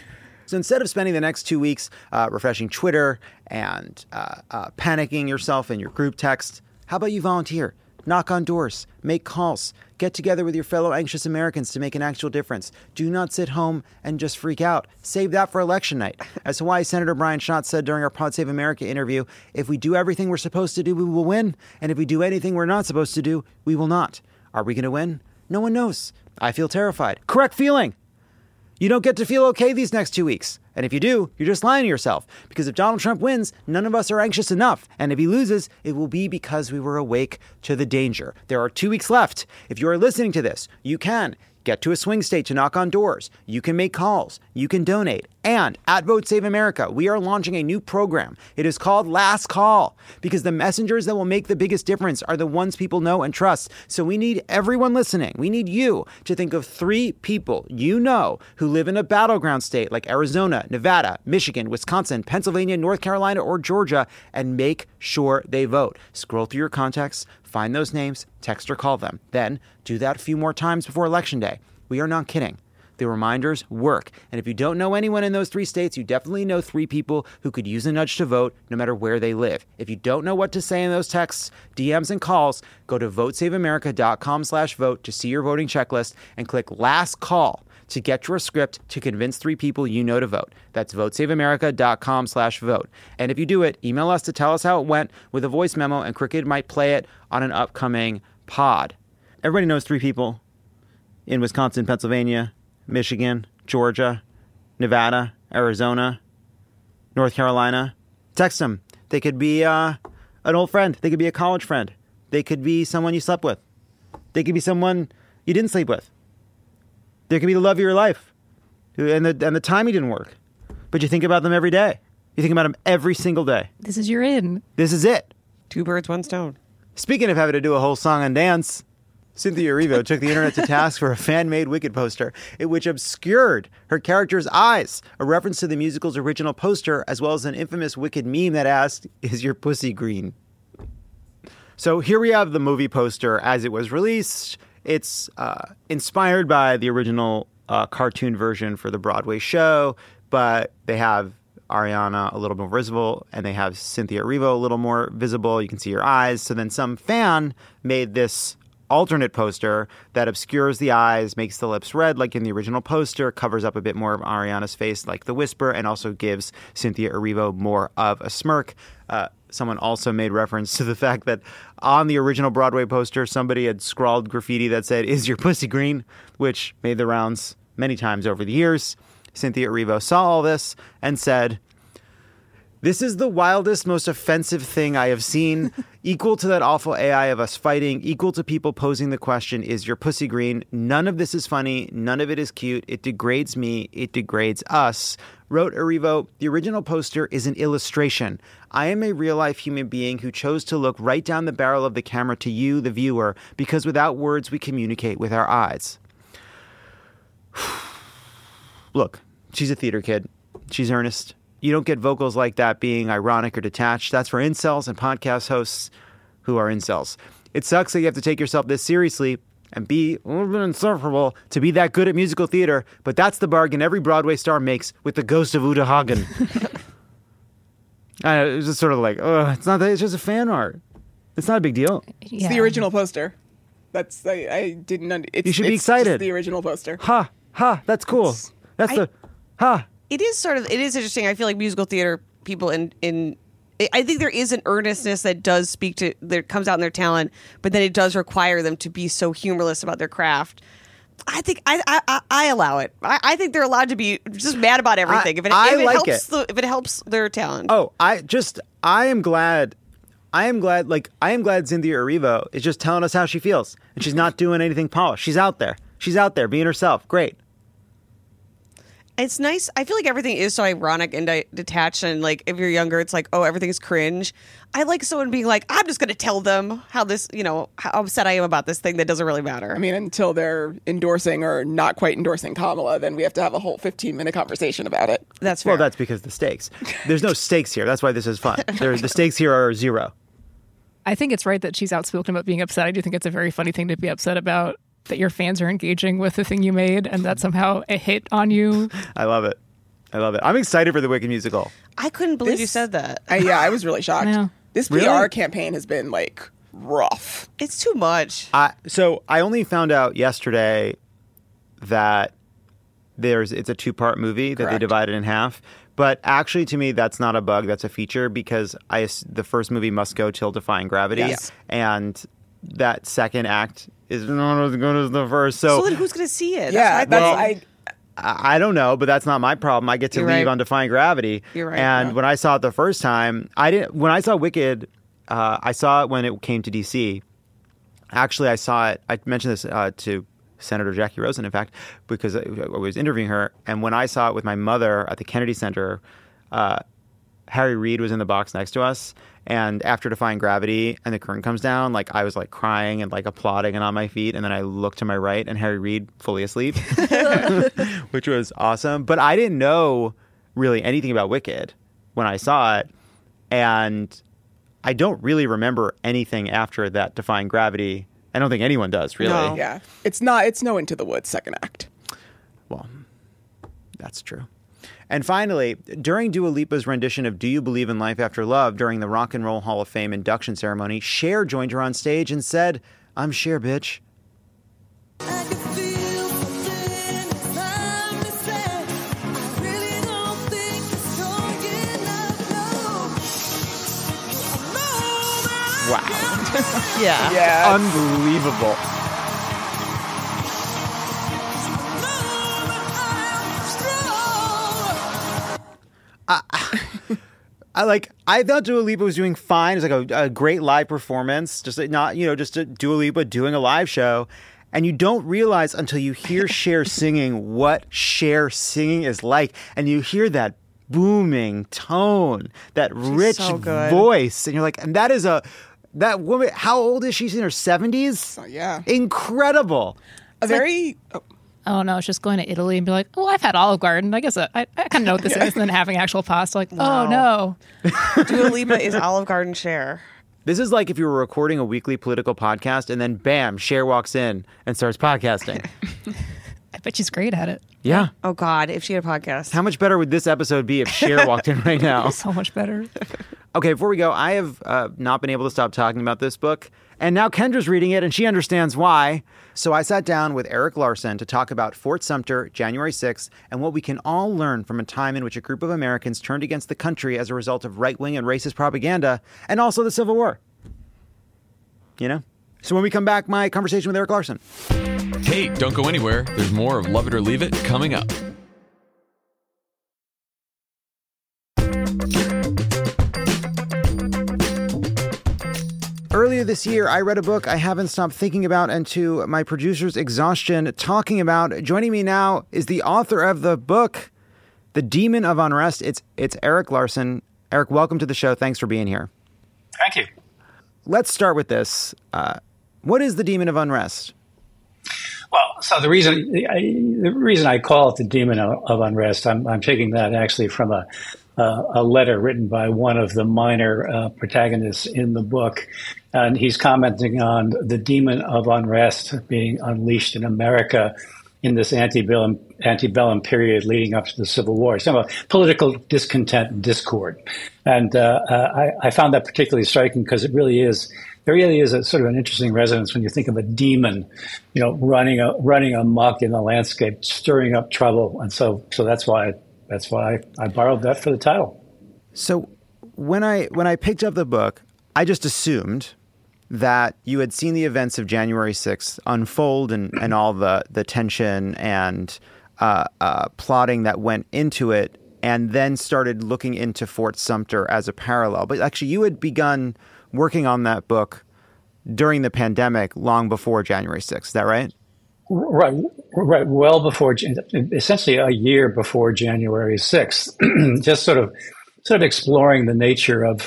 So instead of spending the next 2 weeks refreshing Twitter and panicking yourself in your group text, how about you volunteer? Knock on doors, make calls, get together with your fellow anxious Americans to make an actual difference. Do not sit home and just freak out. Save that for election night. As Hawaii Senator Brian Schatz said during our Pod Save America interview, if we do everything we're supposed to do, we will win. And if we do anything we're not supposed to do, we will not. Are we going to win? No one knows. I feel terrified. Correct feeling. You don't get to feel okay these next 2 weeks. And if you do, you're just lying to yourself. Because if Donald Trump wins, none of us are anxious enough. And if he loses, it will be because we were awake to the danger. There are 2 weeks left. If you are listening to this, you can get to a swing state to knock on doors. You can make calls. You can donate. And at Vote Save America, we are launching a new program. It is called Last Call, because the messengers that will make the biggest difference are the ones people know and trust. So we need everyone listening. We need you to think of 3 people you know who live in a battleground state like Arizona, Nevada, Michigan, Wisconsin, Pennsylvania, North Carolina, or Georgia, and make sure they vote. Scroll through your contacts, find those names, text or call them. Then do that a few more times before Election Day. We are not kidding. The reminders work. And if you don't know anyone in those 3 states, you definitely know 3 people who could use a nudge to vote no matter where they live. If you don't know what to say in those texts, DMs, and calls, go to votesaveamerica.com/vote to see your voting checklist and click Last Call to get your script to convince 3 people you know to vote. That's votesaveamerica.com/vote. And if you do it, email us to tell us how it went with a voice memo, and Crooked might play it on an upcoming pod. Everybody knows 3 people in Wisconsin, Pennsylvania, Michigan, Georgia, Nevada, Arizona, North Carolina. Text them. They could be an old friend. They could be a college friend. They could be someone you slept with. They could be someone you didn't sleep with. There could be the love of your life and the time you didn't work. But you think about them every day. You think about them every single day. This is your in. This is it. 2 birds, 1 stone. Speaking of having to do a whole song and dance, Cynthia Erivo took the internet to task for a fan-made Wicked poster, which obscured her character's eyes, a reference to the musical's original poster, as well as an infamous Wicked meme that asked, "Is your pussy green?" So here we have the movie poster as it was released. It's inspired by the original cartoon version for the Broadway show, but they have Ariana a little more visible, and they have Cynthia Erivo a little more visible. You can see her eyes. So then some fan made this alternate poster that obscures the eyes, makes the lips red like in the original poster, covers up a bit more of Ariana's face like the Whisper, and also gives Cynthia Erivo more of a smirk. Someone also made reference to the fact that on the original Broadway poster, somebody had scrawled graffiti that said, "Is your pussy green?" which made the rounds many times over the years. Cynthia Erivo saw all this and said, "This is the wildest, most offensive thing I have seen, equal to that awful AI of us fighting, equal to people posing the question, is your pussy green? None of this is funny. None of it is cute. It degrades me. It degrades us." Wrote Erivo, "The original poster is an illustration. I am a real-life human being who chose to look right down the barrel of the camera to you, the viewer, because without words we communicate with our eyes." Look, she's a theater kid. She's earnest. You don't get vocals like that being ironic or detached. That's for incels and podcast hosts who are incels. It sucks that you have to take yourself this seriously and be a little bit insufferable to be that good at musical theater, but that's the bargain every Broadway star makes with the ghost of Uta Hagen. I know, it was just sort of like, it's not that, it's just a fan art. It's not a big deal. Yeah. It's the original poster. That's, I didn't, you should be excited. It's the original poster. That's cool. It is interesting. I feel like musical theater people I think there is an earnestness that does speak to, that comes out in their talent, but then it does require them to be so humorless about their craft. I think I allow it. I think they're allowed to be just mad about everything if it helps their talent. I am glad Cynthia Erivo is just telling us how she feels, and she's not doing anything polished. She's out there being herself. Great. It's nice. I feel like everything is so ironic and detached, and like if you're younger, it's like, oh, everything's cringe. I like someone being like, I'm just going to tell them how upset I am about this thing that doesn't really matter. I mean, until they're endorsing or not quite endorsing Kamala, then we have to have a whole 15-minute conversation about it. That's fair. Well, that's because the stakes. There's no stakes here. That's why this is fun. The stakes here are 0. I think it's right that she's outspoken about being upset. I do think it's a very funny thing to be upset about, that your fans are engaging with the thing you made and that somehow a hit on you. I love it. I'm excited for the Wicked musical. I couldn't believe you said that. I was really shocked. Yeah. This PR campaign has been like rough. It's too much. So I only found out yesterday that it's a 2-part movie that they divided in half. But actually, to me, that's not a bug. That's a feature because the first movie must go till Defying Gravity. Yes. And that second act is not as good as the first. So then who's going to see it? Yeah, I don't know, but that's not my problem. I get to leave on Defying Gravity. You're right. And when I saw it the first time, when I saw Wicked, I saw it when it came to DC. Actually, I saw it. I mentioned this to Senator Jackie Rosen, in fact, because I was interviewing her. And when I saw it with my mother at the Kennedy Center, Harry Reid was in the box next to us. And after Defying Gravity and the curtain comes down, like I was like crying and like applauding and on my feet. And then I looked to my right and Harry Reid fully asleep, which was awesome. But I didn't know really anything about Wicked when I saw it. And I don't really remember anything after that Defying Gravity. I don't think anyone does, really. No. Yeah. It's no Into the Woods second act. Well, that's true. And finally, during Dua Lipa's rendition of Do You Believe in Life After Love during the Rock and Roll Hall of Fame induction ceremony, Cher joined her on stage and said, "I'm Cher, bitch." Wow. Yeah. Unbelievable. I thought Dua Lipa was doing fine. It was like a great live performance, just a Dua Lipa doing a live show. And you don't realize until you hear Cher singing what Cher singing is like. And you hear that booming tone, that rich voice. And you're like, and that woman, how old is she? She's in her 70s? Yeah. Incredible. Oh, no, it's just going to Italy and be like, oh, I've had Olive Garden. I guess I kind of know what this is. And then having actual pasta, like, wow. Oh, no. Dua Lipa is Olive Garden Cher. This is like if you were recording a weekly political podcast and then, bam, Cher walks in and starts podcasting. I bet she's great at it. Yeah. Oh, God, if she had a podcast. How much better would this episode be if Cher walked in right now? So much better. Okay, before we go, I have not been able to stop talking about this book. And now Kendra's reading it, and she understands why. So I sat down with Erik Larson to talk about Fort Sumter, January 6th, and what we can all learn from a time in which a group of Americans turned against the country as a result of right-wing and racist propaganda, and also the Civil War. You know? So when we come back, my conversation with Erik Larson. Hey, don't go anywhere. There's more of Love It or Leave It coming up. Earlier this year, I read a book I haven't stopped thinking about, and to my producer's exhaustion, talking about. Joining me now is the author of the book, The Demon of Unrest. It's Erik Larson. Erik, welcome to the show. Thanks for being here. Thank you. Let's start with this. What is The Demon of Unrest? Well, so the reason I call it The Demon of Unrest, I'm taking that actually from a letter written by one of the minor protagonists in the book. And he's commenting on the demon of unrest being unleashed in America in this antebellum period leading up to the Civil War. It's about political discontent and discord. And I found that particularly striking because there really is a sort of an interesting resonance when you think of a demon, running amok in the landscape, stirring up trouble. And so that's why I borrowed that for the title. So when I picked up the book, I just assumed that you had seen the events of January 6th unfold and all the tension and plotting that went into it, and then started looking into Fort Sumter as a parallel. But actually, you had begun working on that book during the pandemic long before January 6th. Is that right? Right. Well before, essentially a year before January 6th, just sort of exploring the nature of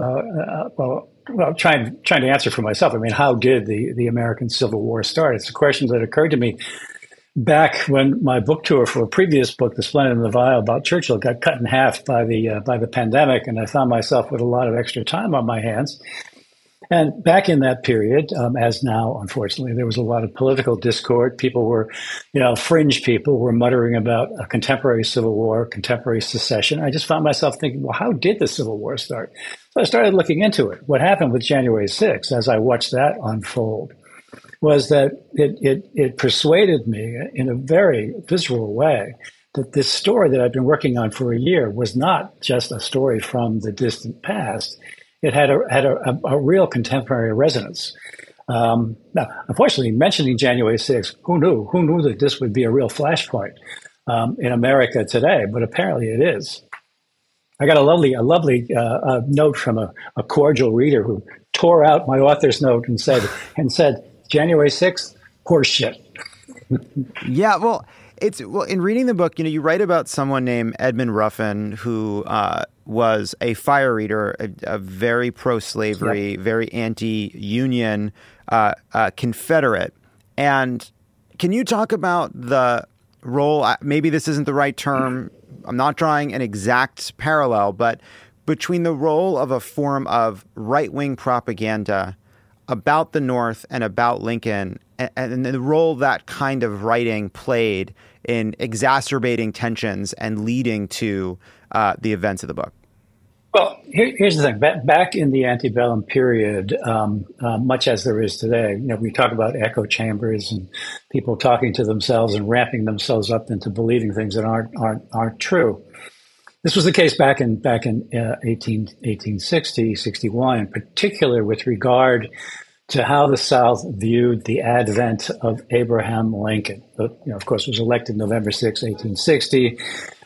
trying to answer for myself. I mean, how did the American Civil War start? It's a question that occurred to me back when my book tour for a previous book, The Splendid and the Vile, about Churchill, got cut in half by the pandemic, and I found myself with a lot of extra time on my hands. And back in that period, as now, unfortunately, there was a lot of political discord. People were, fringe people were muttering about a contemporary civil war, contemporary secession. I just found myself thinking, well, how did the Civil War start? So I started looking into it. What happened with January 6th, as I watched that unfold, was that it persuaded me in a very visceral way that this story that I've been working on for a year was not just a story from the distant past. It had a real contemporary resonance. Now, unfortunately, mentioning January 6th, who knew? Who knew that this would be a real flashpoint in America today? But apparently it is. I got a lovely note from a cordial reader who tore out my author's note and said, January 6th, horseshit. Yeah, well, in reading the book, you write about someone named Edmund Ruffin who was a fire eater, a very pro-slavery, very anti-union Confederate. And can you talk about the role? Maybe this isn't the right term. I'm not drawing an exact parallel, but between the role of a form of right-wing propaganda about the North and about Lincoln, and the role that kind of writing played in exacerbating tensions and leading to the events of the book. Well, here's the thing. Back in the antebellum period, much as there is today, we talk about echo chambers and people talking to themselves and ramping themselves up into believing things that aren't true. This was the case back in 1860, 61, in particular with regard to how the South viewed the advent of Abraham Lincoln. Of course, was elected November 6, 1860,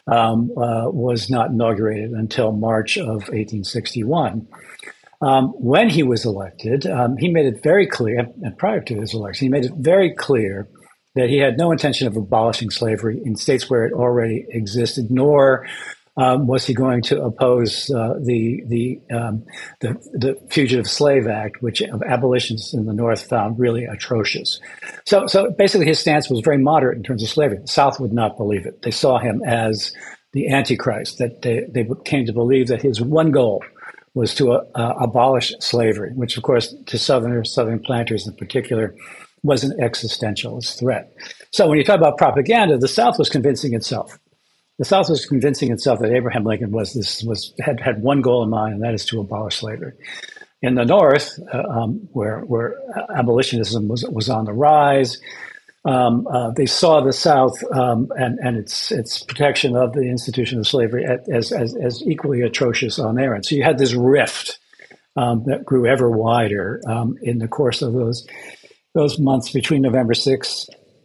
was not inaugurated until March of 1861. When he was elected, he made it very clear, and prior to his election, he made it very clear that he had no intention of abolishing slavery in states where it already existed, nor was he going to oppose the Fugitive Slave Act, which abolitionists in the North found really atrocious. So basically his stance was very moderate in terms of slavery. The South would not believe it. They saw him as the Antichrist, that they came to believe that his one goal was to abolish slavery, which, of course, to Southern planters in particular, was an existentialist threat. So when you talk about propaganda, the South was convincing itself. The South was convincing itself that Abraham Lincoln had one goal in mind, and that is to abolish slavery. In the North, where abolitionism was on the rise, they saw the South and its protection of the institution of slavery as equally atrocious on their end. So you had this rift that grew ever wider in the course of those months between November 6th,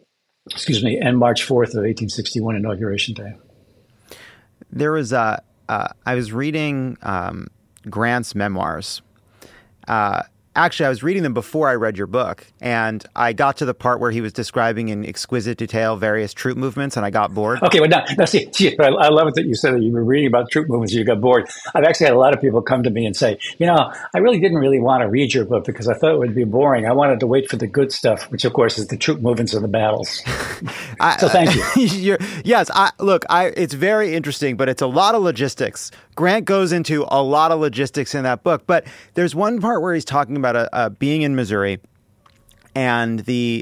and March 4th of 1861, Inauguration Day. There was I was reading Grant's memoirs. Actually, I was reading them before I read your book, and I got to the part where he was describing in exquisite detail various troop movements, and I got bored. Okay, well, now see, I love it that you said that you were reading about troop movements and you got bored. I've actually had a lot of people come to me and say, I really didn't really want to read your book because I thought it would be boring. I wanted to wait for the good stuff, which, of course, is the troop movements and the battles. So thank you. Yes, it's very interesting, but it's a lot of logistics. Grant goes into a lot of logistics in that book, but there's one part where he's talking about being in Missouri, and the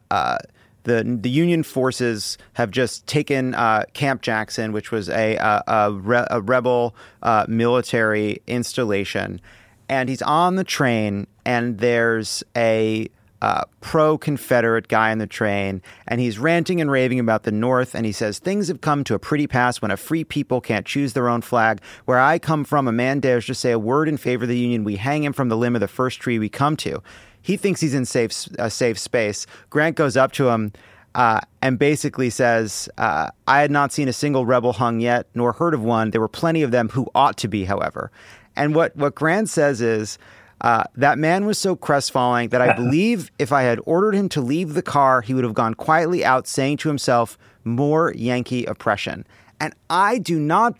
Union forces have just taken Camp Jackson, which was a rebel military installation, and he's on the train, and there's a pro-Confederate guy in the train, and he's ranting and raving about the North, and he says, things have come to a pretty pass when a free people can't choose their own flag. Where I come from, a man dares to say a word in favor of the Union, we hang him from the limb of the first tree we come to. He thinks he's in a safe space. Grant goes up to him and basically says, I had not seen a single rebel hung yet, nor heard of one. There were plenty of them who ought to be, however. And what Grant says is, that man was so crestfallen that I believe if I had ordered him to leave the car, he would have gone quietly out, saying to himself, more Yankee oppression. And I cannot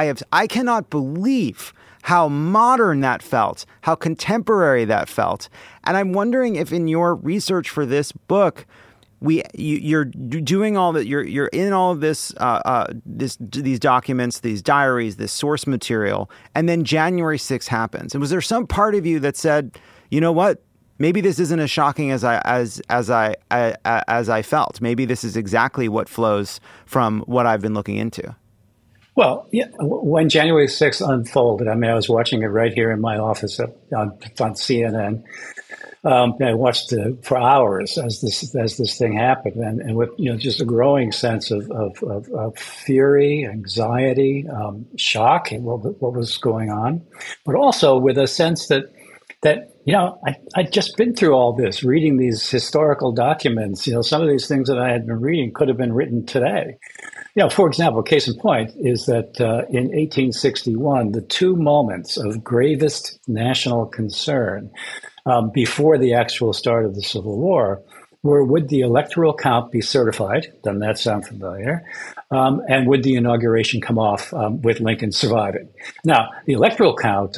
believe how modern that felt, how contemporary that felt. And I'm wondering if in your research for this book, you're doing all that, you're in all of this, these documents, these diaries, this source material, and then January 6th happens. And was there some part of you that said, you know what? Maybe this isn't as shocking as I felt. Maybe this is exactly what flows from what I've been looking into. Well, yeah, when January 6th unfolded, I mean, I was watching it right here in my office on CNN. I watched for hours as this thing happened, and with just a growing sense of fury, anxiety, shock at what was going on, but also with a sense that I'd just been through all this, reading these historical documents. Some of these things that I had been reading could have been written today. For example, case in point is that in 1861, the two moments of gravest national concern before the actual start of the Civil War were, would the electoral count be certified? Doesn't that sound familiar? And would the inauguration come off with Lincoln surviving? Now, the electoral count,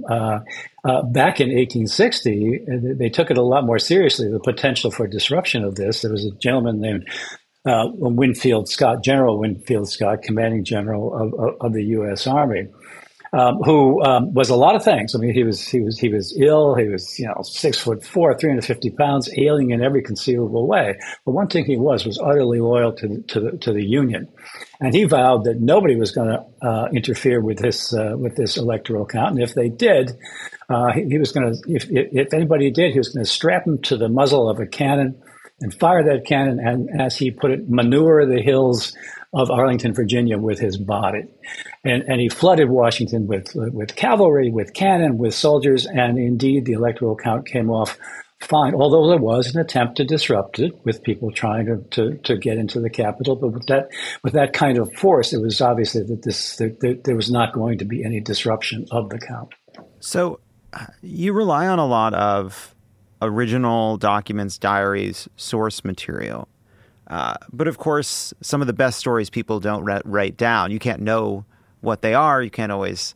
back in 1860, they took it a lot more seriously, the potential for disruption of this. There was a gentleman named Winfield Scott, General Winfield Scott, commanding general of the U.S. Army, who was a lot of things. I mean, he was ill. He was 6'4", 350 pounds, ailing in every conceivable way. But one thing he was utterly loyal to the Union, and he vowed that nobody was going to interfere with this electoral count. And if they did, he was going to. If anybody did, he was going to strap him to the muzzle of a cannon and fire that cannon, and, as he put it, manure the hills of Arlington, Virginia, with his body. And he flooded Washington with cavalry, with cannon, with soldiers, and indeed the electoral count came off fine, although there was an attempt to disrupt it with people trying to get into the Capitol. But with that kind of force, it was obviously that there was not going to be any disruption of the count. So you rely on a lot of original documents, diaries, source material. But of course, some of the best stories people don't write down. You can't know what they are. You can't always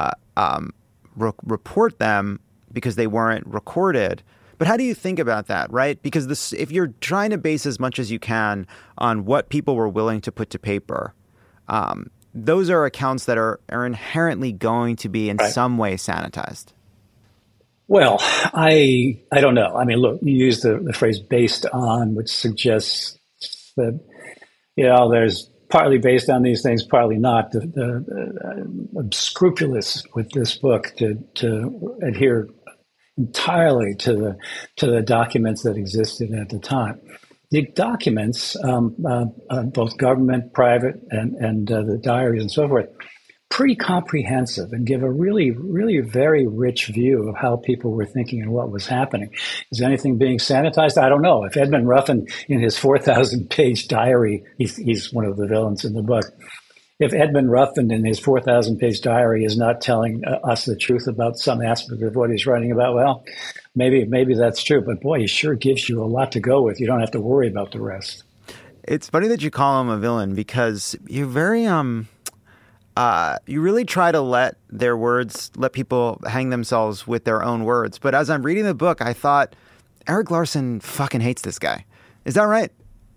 report them because they weren't recorded. But how do you think about that, right? Because if you're trying to base as much as you can on what people were willing to put to paper, those are accounts that are inherently going to be in some way sanitized. Well, I don't know. I mean, look, you use the phrase "based on," which suggests that there's partly based on these things, partly not. I'm scrupulous with this book to adhere entirely to the documents that existed at the time. The documents, both government, private, and the diaries and so forth, pretty comprehensive and give a really, really very rich view of how people were thinking and what was happening. Is anything being sanitized? I don't know. If Edmund Ruffin, in his 4,000-page diary, he's one of the villains in the book. If Edmund Ruffin, in his 4,000-page diary, is not telling us the truth about some aspect of what he's writing about, well, maybe that's true. But boy, he sure gives you a lot to go with. You don't have to worry about the rest. It's funny that you call him a villain because you're very you really try to let people hang themselves with their own words. But as I'm reading the book, I thought, Erik Larson fucking hates this guy. Is that right?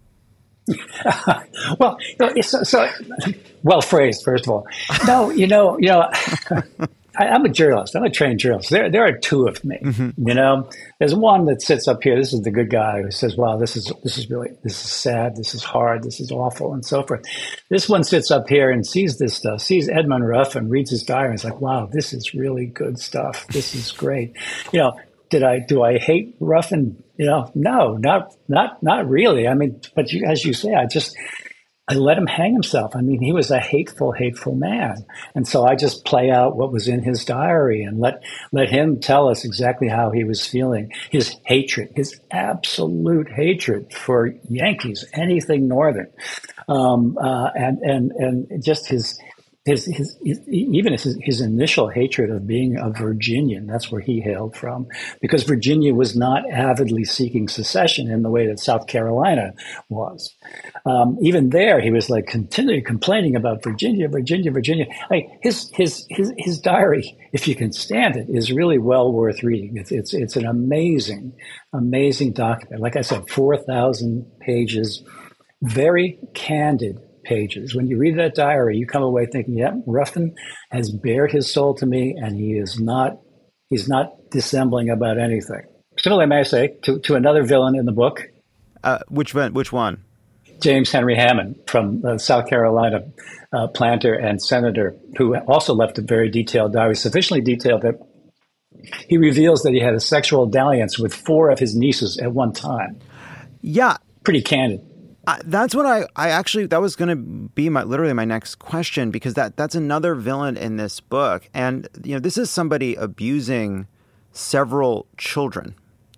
Well, so well phrased, first of all. No, I'm a journalist. I'm a trained journalist. There are two of me. Mm-hmm. There's one that sits up here. This is the good guy who says, "Wow, this is sad. This is hard. This is awful," and so forth. This one sits up here and sees this stuff, sees Edmund Ruffin, reads his diary, and is like, "Wow, this is really good stuff. This is great." Do I hate Ruffin? No, not really. I mean, but as you say, I let him hang himself. I mean, he was a hateful man. And so I just play out what was in his diary and let him tell us exactly how he was feeling. His hatred, his absolute hatred for Yankees, anything Northern. And just his initial hatred of being a Virginian. That's where he hailed from, because Virginia was not avidly seeking secession in the way that South Carolina was. Even there, he was like continually complaining about Virginia. Like his diary, if you can stand it, is really well worth reading. It's an amazing document. Like I said, 4,000 pages, very candid pages. When you read that diary, you come away thinking, "Yep, Ruffin has bared his soul to me, and he is not He's not dissembling about anything. Similarly, may I say, to another villain in the book. Which one? James Henry Hammond from South Carolina, planter and senator, who also left a very detailed diary, sufficiently detailed that he reveals that he had a sexual dalliance with 4 of his nieces at one time. Yeah. Pretty candid. That's what I actually, that was going to be literally my next question, because that's another villain in this book. And, this is somebody abusing several children.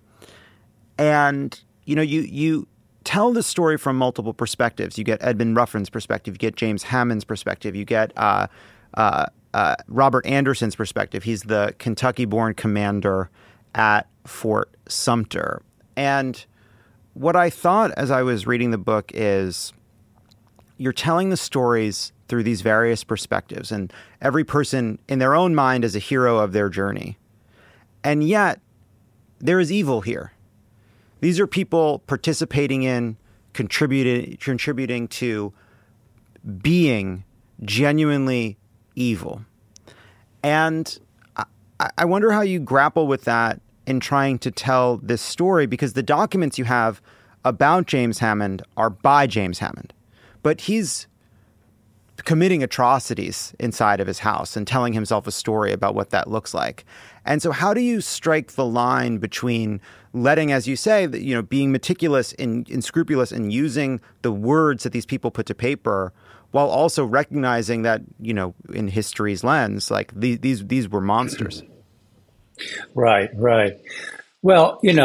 And, you tell the story from multiple perspectives. You get Edmund Ruffin's perspective. You get James Hammond's perspective. You get Robert Anderson's perspective. He's the Kentucky-born commander at Fort Sumter. And what I thought as I was reading the book is you're telling the stories through these various perspectives, and every person in their own mind is a hero of their journey. And yet there is evil here. These are people participating in, contributing to being genuinely evil. And I wonder how you grapple with that in trying to tell this story, because the documents you have about James Hammond are by James Hammond, but he's committing atrocities inside of his house and telling himself a story about what that looks like. And so how do you strike the line between letting, as you say, being meticulous and scrupulous and using the words that these people put to paper, while also recognizing that, in history's lens, like these were monsters? Right. Well, in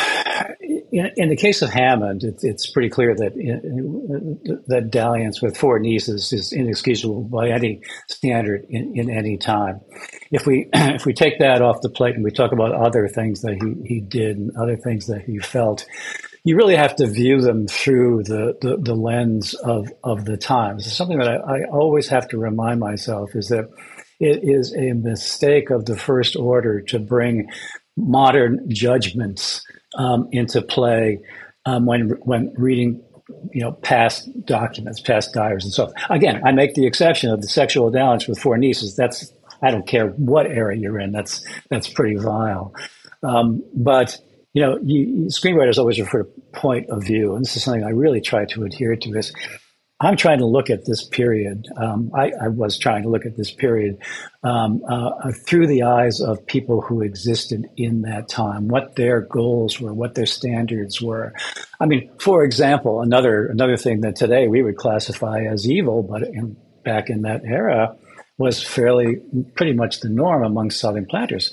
the case of Hammond, it's pretty clear that that dalliance with 4 nieces is inexcusable by any standard in any time. If we take that off the plate and we talk about other things that he did and other things that he felt, you really have to view them through the lens of the times. Something that I always have to remind myself is that it is a mistake of the first order to bring modern judgments into play when reading, past documents, past diaries, and so on. Again, I make the exception of the sexual dalliance with 4 nieces. I don't care what era you're in. That's pretty vile. But screenwriters always refer to point of view, and this is something I really try to adhere to. Is I'm trying to look at this period. I was trying to look at this period through the eyes of people who existed in that time, what their goals were, what their standards were. I mean, for example, another thing that today we would classify as evil, but back in that era was pretty much the norm among Southern planters.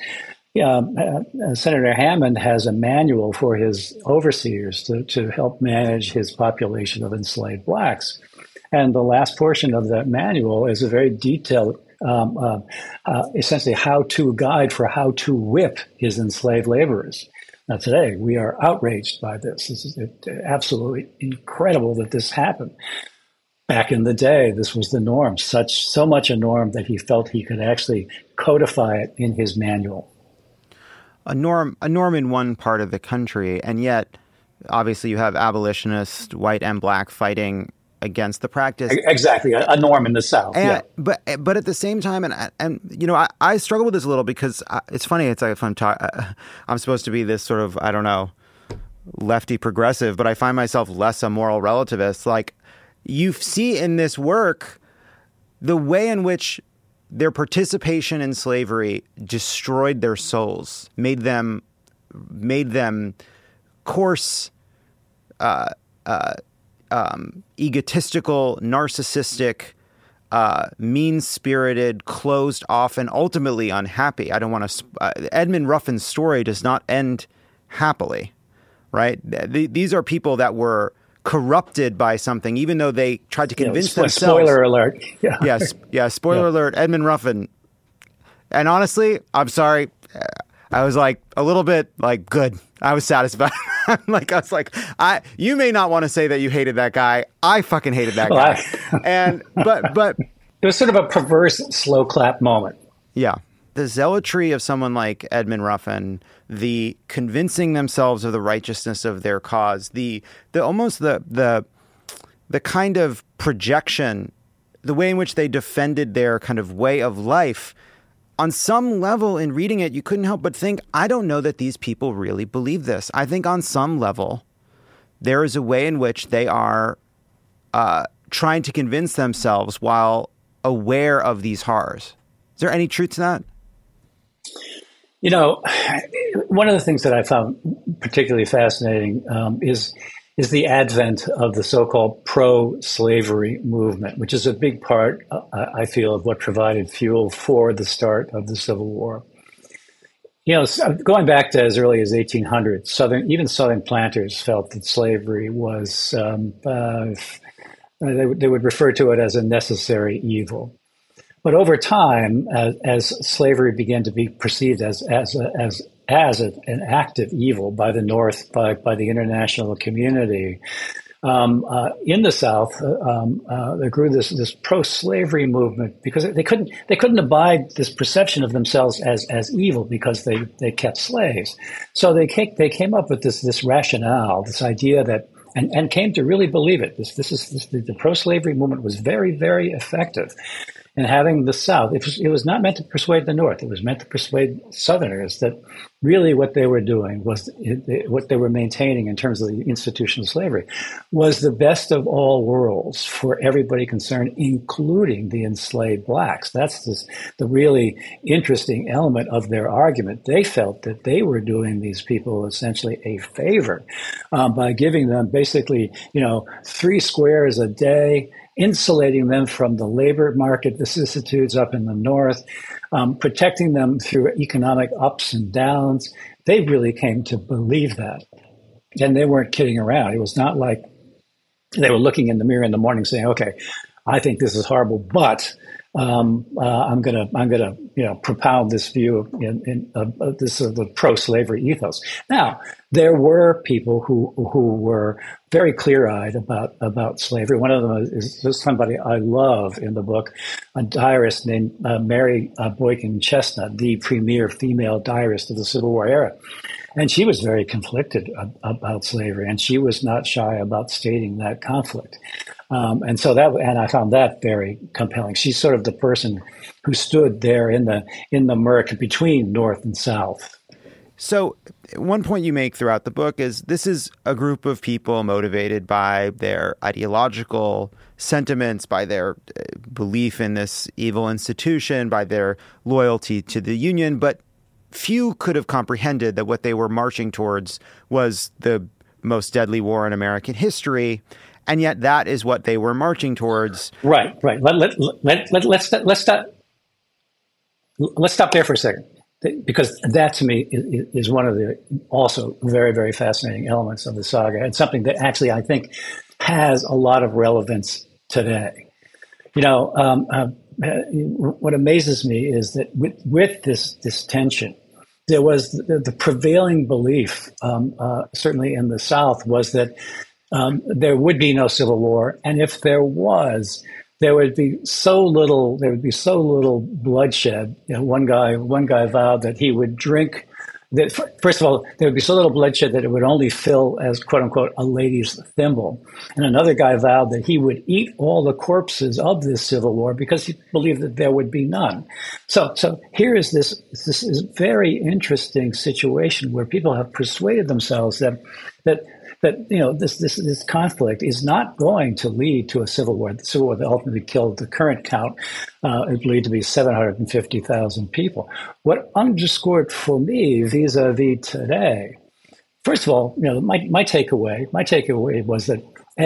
Senator Hammond has a manual for his overseers to help manage his population of enslaved blacks. And the last portion of that manual is a very detailed, essentially how-to guide for how to whip his enslaved laborers. Now, today, we are outraged by this. This is absolutely incredible that this happened. Back in the day, this was the norm, so much a norm that he felt he could actually codify it in his manual. A norm in one part of the country, and yet, obviously, you have abolitionists, white and black, fighting against the practice. Exactly, a norm in the South. And, yeah. But at the same time, I struggle with this a little, because it's funny. It's like if I'm supposed to be this sort of, I don't know, lefty progressive, but I find myself less a moral relativist. Like, you see in this work the way in which their participation in slavery destroyed their souls, made them coarse, egotistical, narcissistic, mean-spirited, closed off, and ultimately unhappy. I don't want to. Edmund Ruffin's story does not end happily, right? These are people that were corrupted by something, even though they tried to convince themselves. Spoiler alert. Yeah. Spoiler alert. Edmund Ruffin. And honestly, I'm sorry. I was like a little bit like good. I was satisfied. You may not want to say that you hated that guy. I fucking hated that guy. But it was sort of a perverse slow clap moment. Yeah. The zealotry of someone like Edmund Ruffin, the convincing themselves of the righteousness of their cause, the kind of projection, the way in which they defended their kind of way of life on some level in reading it, you couldn't help but think, I don't know that these people really believe this. I think on some level, there is a way in which they are trying to convince themselves while aware of these horrors. Is there any truth to that? You know, one of the things that I found particularly fascinating is the advent of the so-called pro-slavery movement, which is a big part, I feel, of what provided fuel for the start of the Civil War. You know, going back to as early as 1800, Southern planters felt that slavery was, they would refer to it as a necessary evil. But over time, as slavery began to be perceived as an active evil by the North, by the international community, in the South, there grew this pro-slavery movement because they couldn't abide this perception of themselves as evil because they kept slaves. So they came up with this rationale, this idea that. And came to really believe it. The pro-slavery movement was very, very effective in having the South. It was not meant to persuade the North. It was meant to persuade Southerners that really what they were doing was what they were maintaining in terms of the institution of slavery was the best of all worlds for everybody concerned, including the enslaved blacks. That's the really interesting element of their argument. They felt that they were doing these people essentially a favor by giving them basically, 3 squares a day, insulating them from the labor market vicissitudes up in the North, protecting them through economic ups and downs. They really came to believe that. And they weren't kidding around. It was not like they were looking in the mirror in the morning saying, okay, I think this is horrible, but I'm gonna propound this view of the pro-slavery ethos. Now, there were people who were very clear-eyed about slavery. One of them is somebody I love in the book, a diarist named Mary Boykin Chestnut, the premier female diarist of the Civil War era. And she was very conflicted about slavery, and she was not shy about stating that conflict. And I found that very compelling. She's sort of the person who stood there in the murk between North and South. So one point you make throughout the book is this is a group of people motivated by their ideological sentiments, by their belief in this evil institution, by their loyalty to the Union, but few could have comprehended that what they were marching towards was the most deadly war in American history. And yet that is what they were marching towards. Right. Let's stop there for a second, because that to me is one of the also very, very fascinating elements of the saga, and something that actually I think has a lot of relevance today. What amazes me is that with this tension, there was the prevailing belief, certainly in the South, was that there would be no civil war, and if there was, there would be so little bloodshed. One guy vowed that he would drink. First of all, there would be so little bloodshed that it would only fill as, quote unquote, a lady's thimble. And another guy vowed that he would eat all the corpses of this civil war because he believed that there would be none. So here is this very interesting situation where people have persuaded themselves that this conflict is not going to lead to a civil war. The civil war that ultimately killed, the current count, it believed to be 750,000 people. What underscored for me vis-a-vis today, first of all, my takeaway was that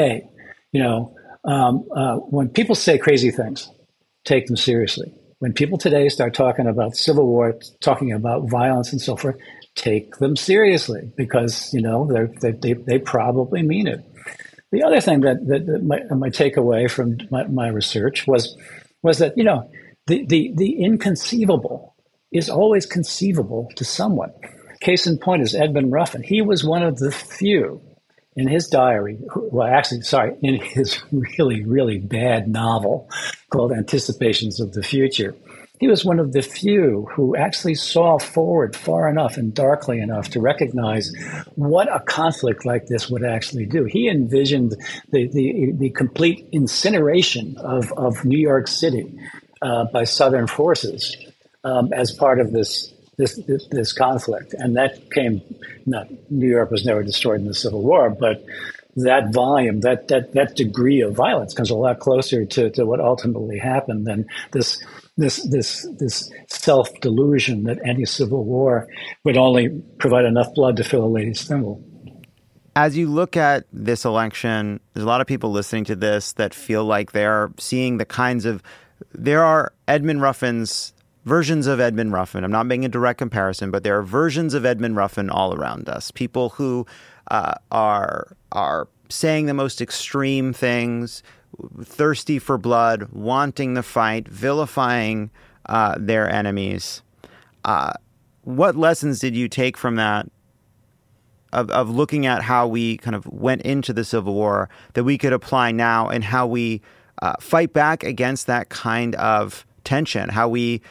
when people say crazy things, take them seriously. When people today start talking about civil war, talking about violence and so forth, take them seriously, because they probably mean it. The other thing that my takeaway from my research was that the inconceivable is always conceivable to someone. Case in point is Edmund Ruffin. He was one of the few in his diary, in his really, really bad novel called Anticipations of the Future. He was one of the few who actually saw forward far enough and darkly enough to recognize what a conflict like this would actually do. He envisioned the complete incineration of New York City by Southern forces as part of this conflict. And that came, New York was never destroyed in the Civil War, but that volume, that degree of violence comes a lot closer to what ultimately happened than this self-delusion that any civil war would only provide enough blood to fill a lady's thimble. As you look at this election, there's a lot of people listening to this that feel like they are seeing there are Edmund Ruffin's versions of Edmund Ruffin. I'm not making a direct comparison, but there are versions of Edmund Ruffin all around us. People who are saying the most extreme things, thirsty for blood, wanting the fight, vilifying their enemies. What lessons did you take from that, of looking at how we kind of went into the Civil War, that we could apply now, and how we fight back against that kind of tension? How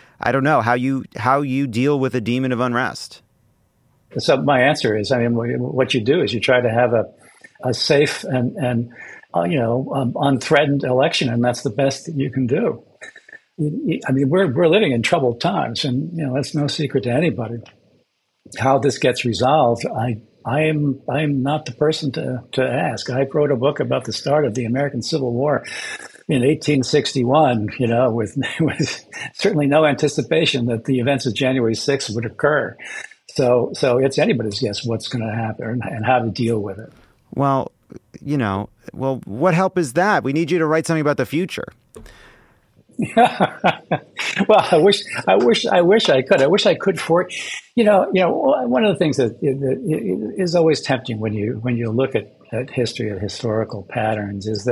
you deal with a demon of unrest? So my answer is, what you do is you try to have a safe and unthreatened election, and that's the best that you can do. We're living in troubled times, and that's no secret to anybody. How this gets resolved, I am not the person to ask. I wrote a book about the start of the American Civil War in 1861, with certainly no anticipation that the events of January 6th would occur. So it's anybody's guess what's going to happen and how to deal with it. Well, what help is that? We need you to write something about the future. Well, I wish I could. I wish I could for, one of the things that is always tempting when you look at history, at historical patterns, is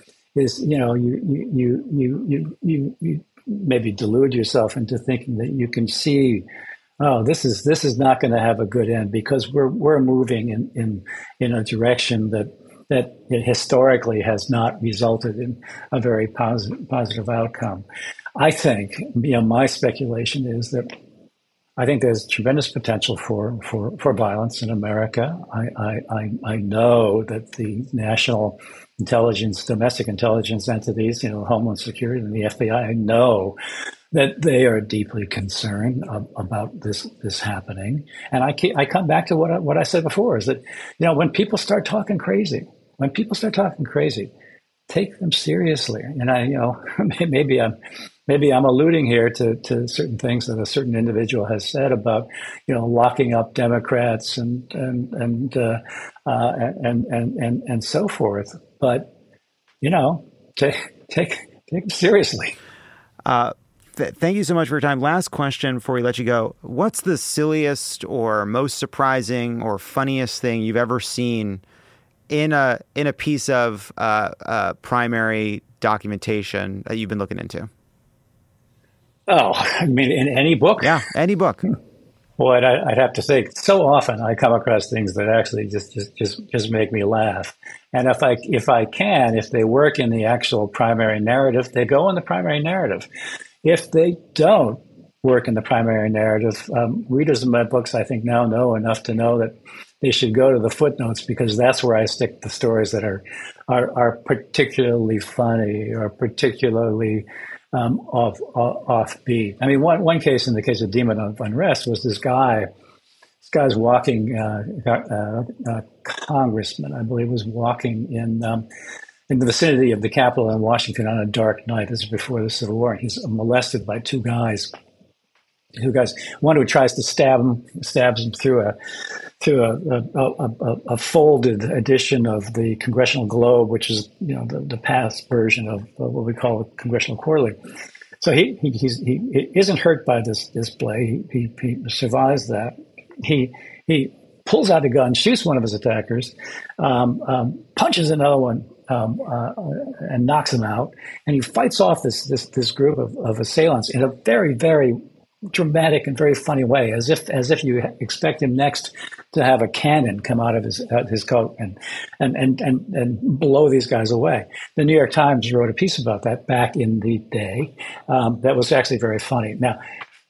you maybe delude yourself into thinking that you can see, this is not going to have a good end, because we're moving in a direction that historically has not resulted in a very positive outcome. I think, my speculation is that I think there's tremendous potential for violence in America. I know that the national intelligence, domestic intelligence entities, Homeland Security and the FBI, I know that they are deeply concerned about this happening. And I come back to what I said before, is that, when people start talking crazy, take them seriously. And maybe I'm alluding here to certain things that a certain individual has said about, locking up Democrats and so forth. But, take them seriously. Thank you so much for your time. Last question before we let you go. What's the silliest or most surprising or funniest thing you've ever seen in a piece of primary documentation that you've been looking into? In any book? Yeah, any book. Boy, I'd have to think. So often I come across things that actually just make me laugh. And if they work in the actual primary narrative, they go in the primary narrative. If they don't work in the primary narrative, readers of my books, I think, now know enough to know that they should go to the footnotes, because that's where I stick the stories that are particularly funny or particularly offbeat. One case, in the case of Demon of Unrest, was this guy. This guy's walking, congressman, I believe, was walking in the vicinity of the Capitol in Washington on a dark night. This is before the Civil War. And he's molested by two guys. One who tries to stabs him through a folded edition of the Congressional Globe, which is the past version of what we call a Congressional Quarterly. So he isn't hurt by this display. He survives that. He pulls out a gun, shoots one of his attackers, punches another one, and knocks him out. And he fights off this group of assailants in a very, very dramatic and very funny way, as if you expect him next to have a cannon come out of his coat and blow these guys away. The New York Times wrote a piece about that back in the day. That was actually very funny. Now,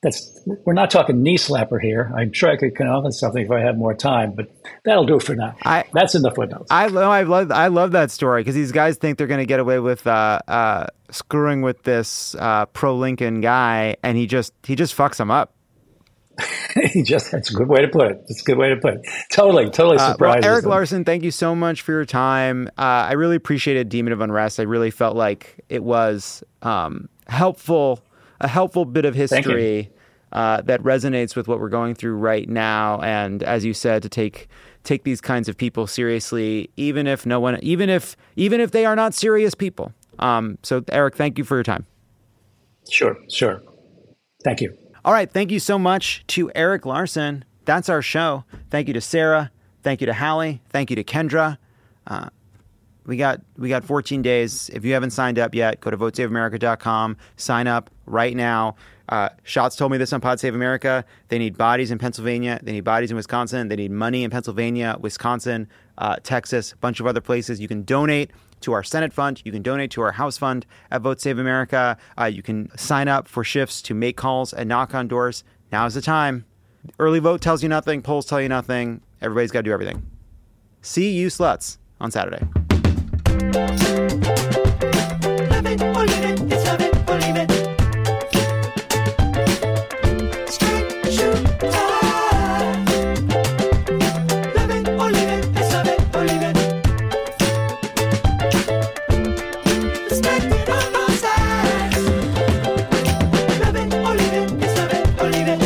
we're not talking knee slapper here. I'm sure I could come up with something if I had more time, but that'll do for now. That's in the footnotes. I love that story because these guys think they're going to get away with screwing with this pro-Lincoln guy, and he just fucks them up. That's a good way to put it. It's a good way to put it. Totally surprised. Well, Erik Larson, thank you so much for your time. I really appreciated Demon of Unrest. I really felt like it was helpful, a helpful bit of history that resonates with what we're going through right now. And as you said, to take these kinds of people seriously, even if they are not serious people. So Erik, thank you for your time. Sure. Thank you. All right. Thank you so much to Erik Larson. That's our show. Thank you to Sarah. Thank you to Hallie. Thank you to Kendra. We got 14 days. If you haven't signed up yet, go to votesaveamerica.com. Sign up right now. Shots told me this on Pod Save America. They need bodies in Pennsylvania. They need bodies in Wisconsin. They need money in Pennsylvania, Wisconsin, Texas, a bunch of other places. You can donate to our Senate fund. You can donate to our House fund at Vote Save America. You can sign up for shifts to make calls and knock on doors. Now's the time. Early vote tells you nothing. Polls tell you nothing. Everybody's got to do everything. See you sluts on Saturday. Love it or leave it, it's love it or leave it. Straight, shoot, tie. Love it or leave it, it's love it or leave it. Respect it on both sides. Love it or leave it, it's love it or leave it.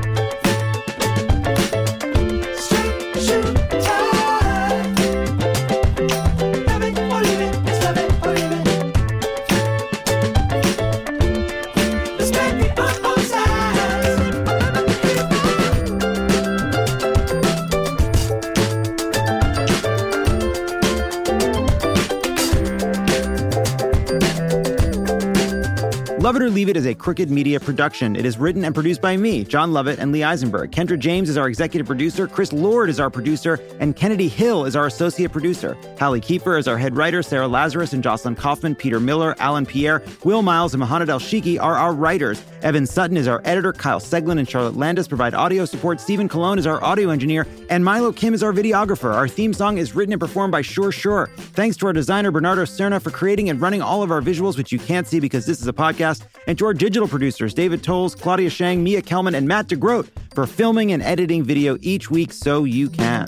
Straight, shoot, tie. Love it or leave it, it's love it or leave it. Respect it on both sides. Love It or Leave It is a Crooked Media production. It is written and produced by me, John Lovett, and Lee Eisenberg. Kendra James is our executive producer, Chris Lord is our producer, and Kennedy Hill is our associate producer. Hallie Kiefer is our head writer, Sarah Lazarus and Jocelyn Kaufman, Peter Miller, Alan Pierre, Will Miles, and Mohamed El-Shiki are our writers. Evan Sutton is our editor, Kyle Seglin and Charlotte Landis provide audio support, Stephen Colon is our audio engineer, and Milo Kim is our videographer. Our theme song is written and performed by Sure Sure. Thanks to our designer, Bernardo Serna, for creating and running all of our visuals, which you can't see because this is a podcast, and to our digital producers, David Tolles, Claudia Shang, Mia Kelman, and Matt DeGroat, for filming and editing video each week so you can.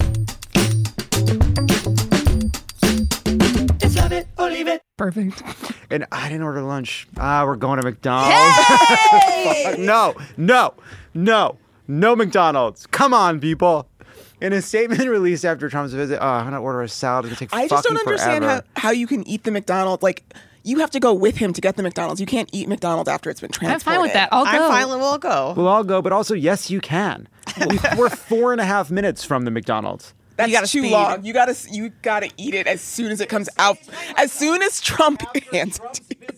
It's love it or leave it. Perfect. And I didn't order lunch. We're going to McDonald's. Fuck, no McDonald's. Come on, people. In a statement released after Trump's visit, I'm going to order a salad. It's going to take I just don't fucking understand forever. how you can eat the McDonald's. Like, you have to go with him to get the McDonald's. You can't eat McDonald's after it's been transported. I'm fine with that. I'll go. I'm fine. We'll go. We'll all go, but also, yes, you can. We're 4.5 minutes from the McDonald's. That's You gotta too speed. long. You gotta eat it as soon as it comes out. As soon as Trump hands it to you.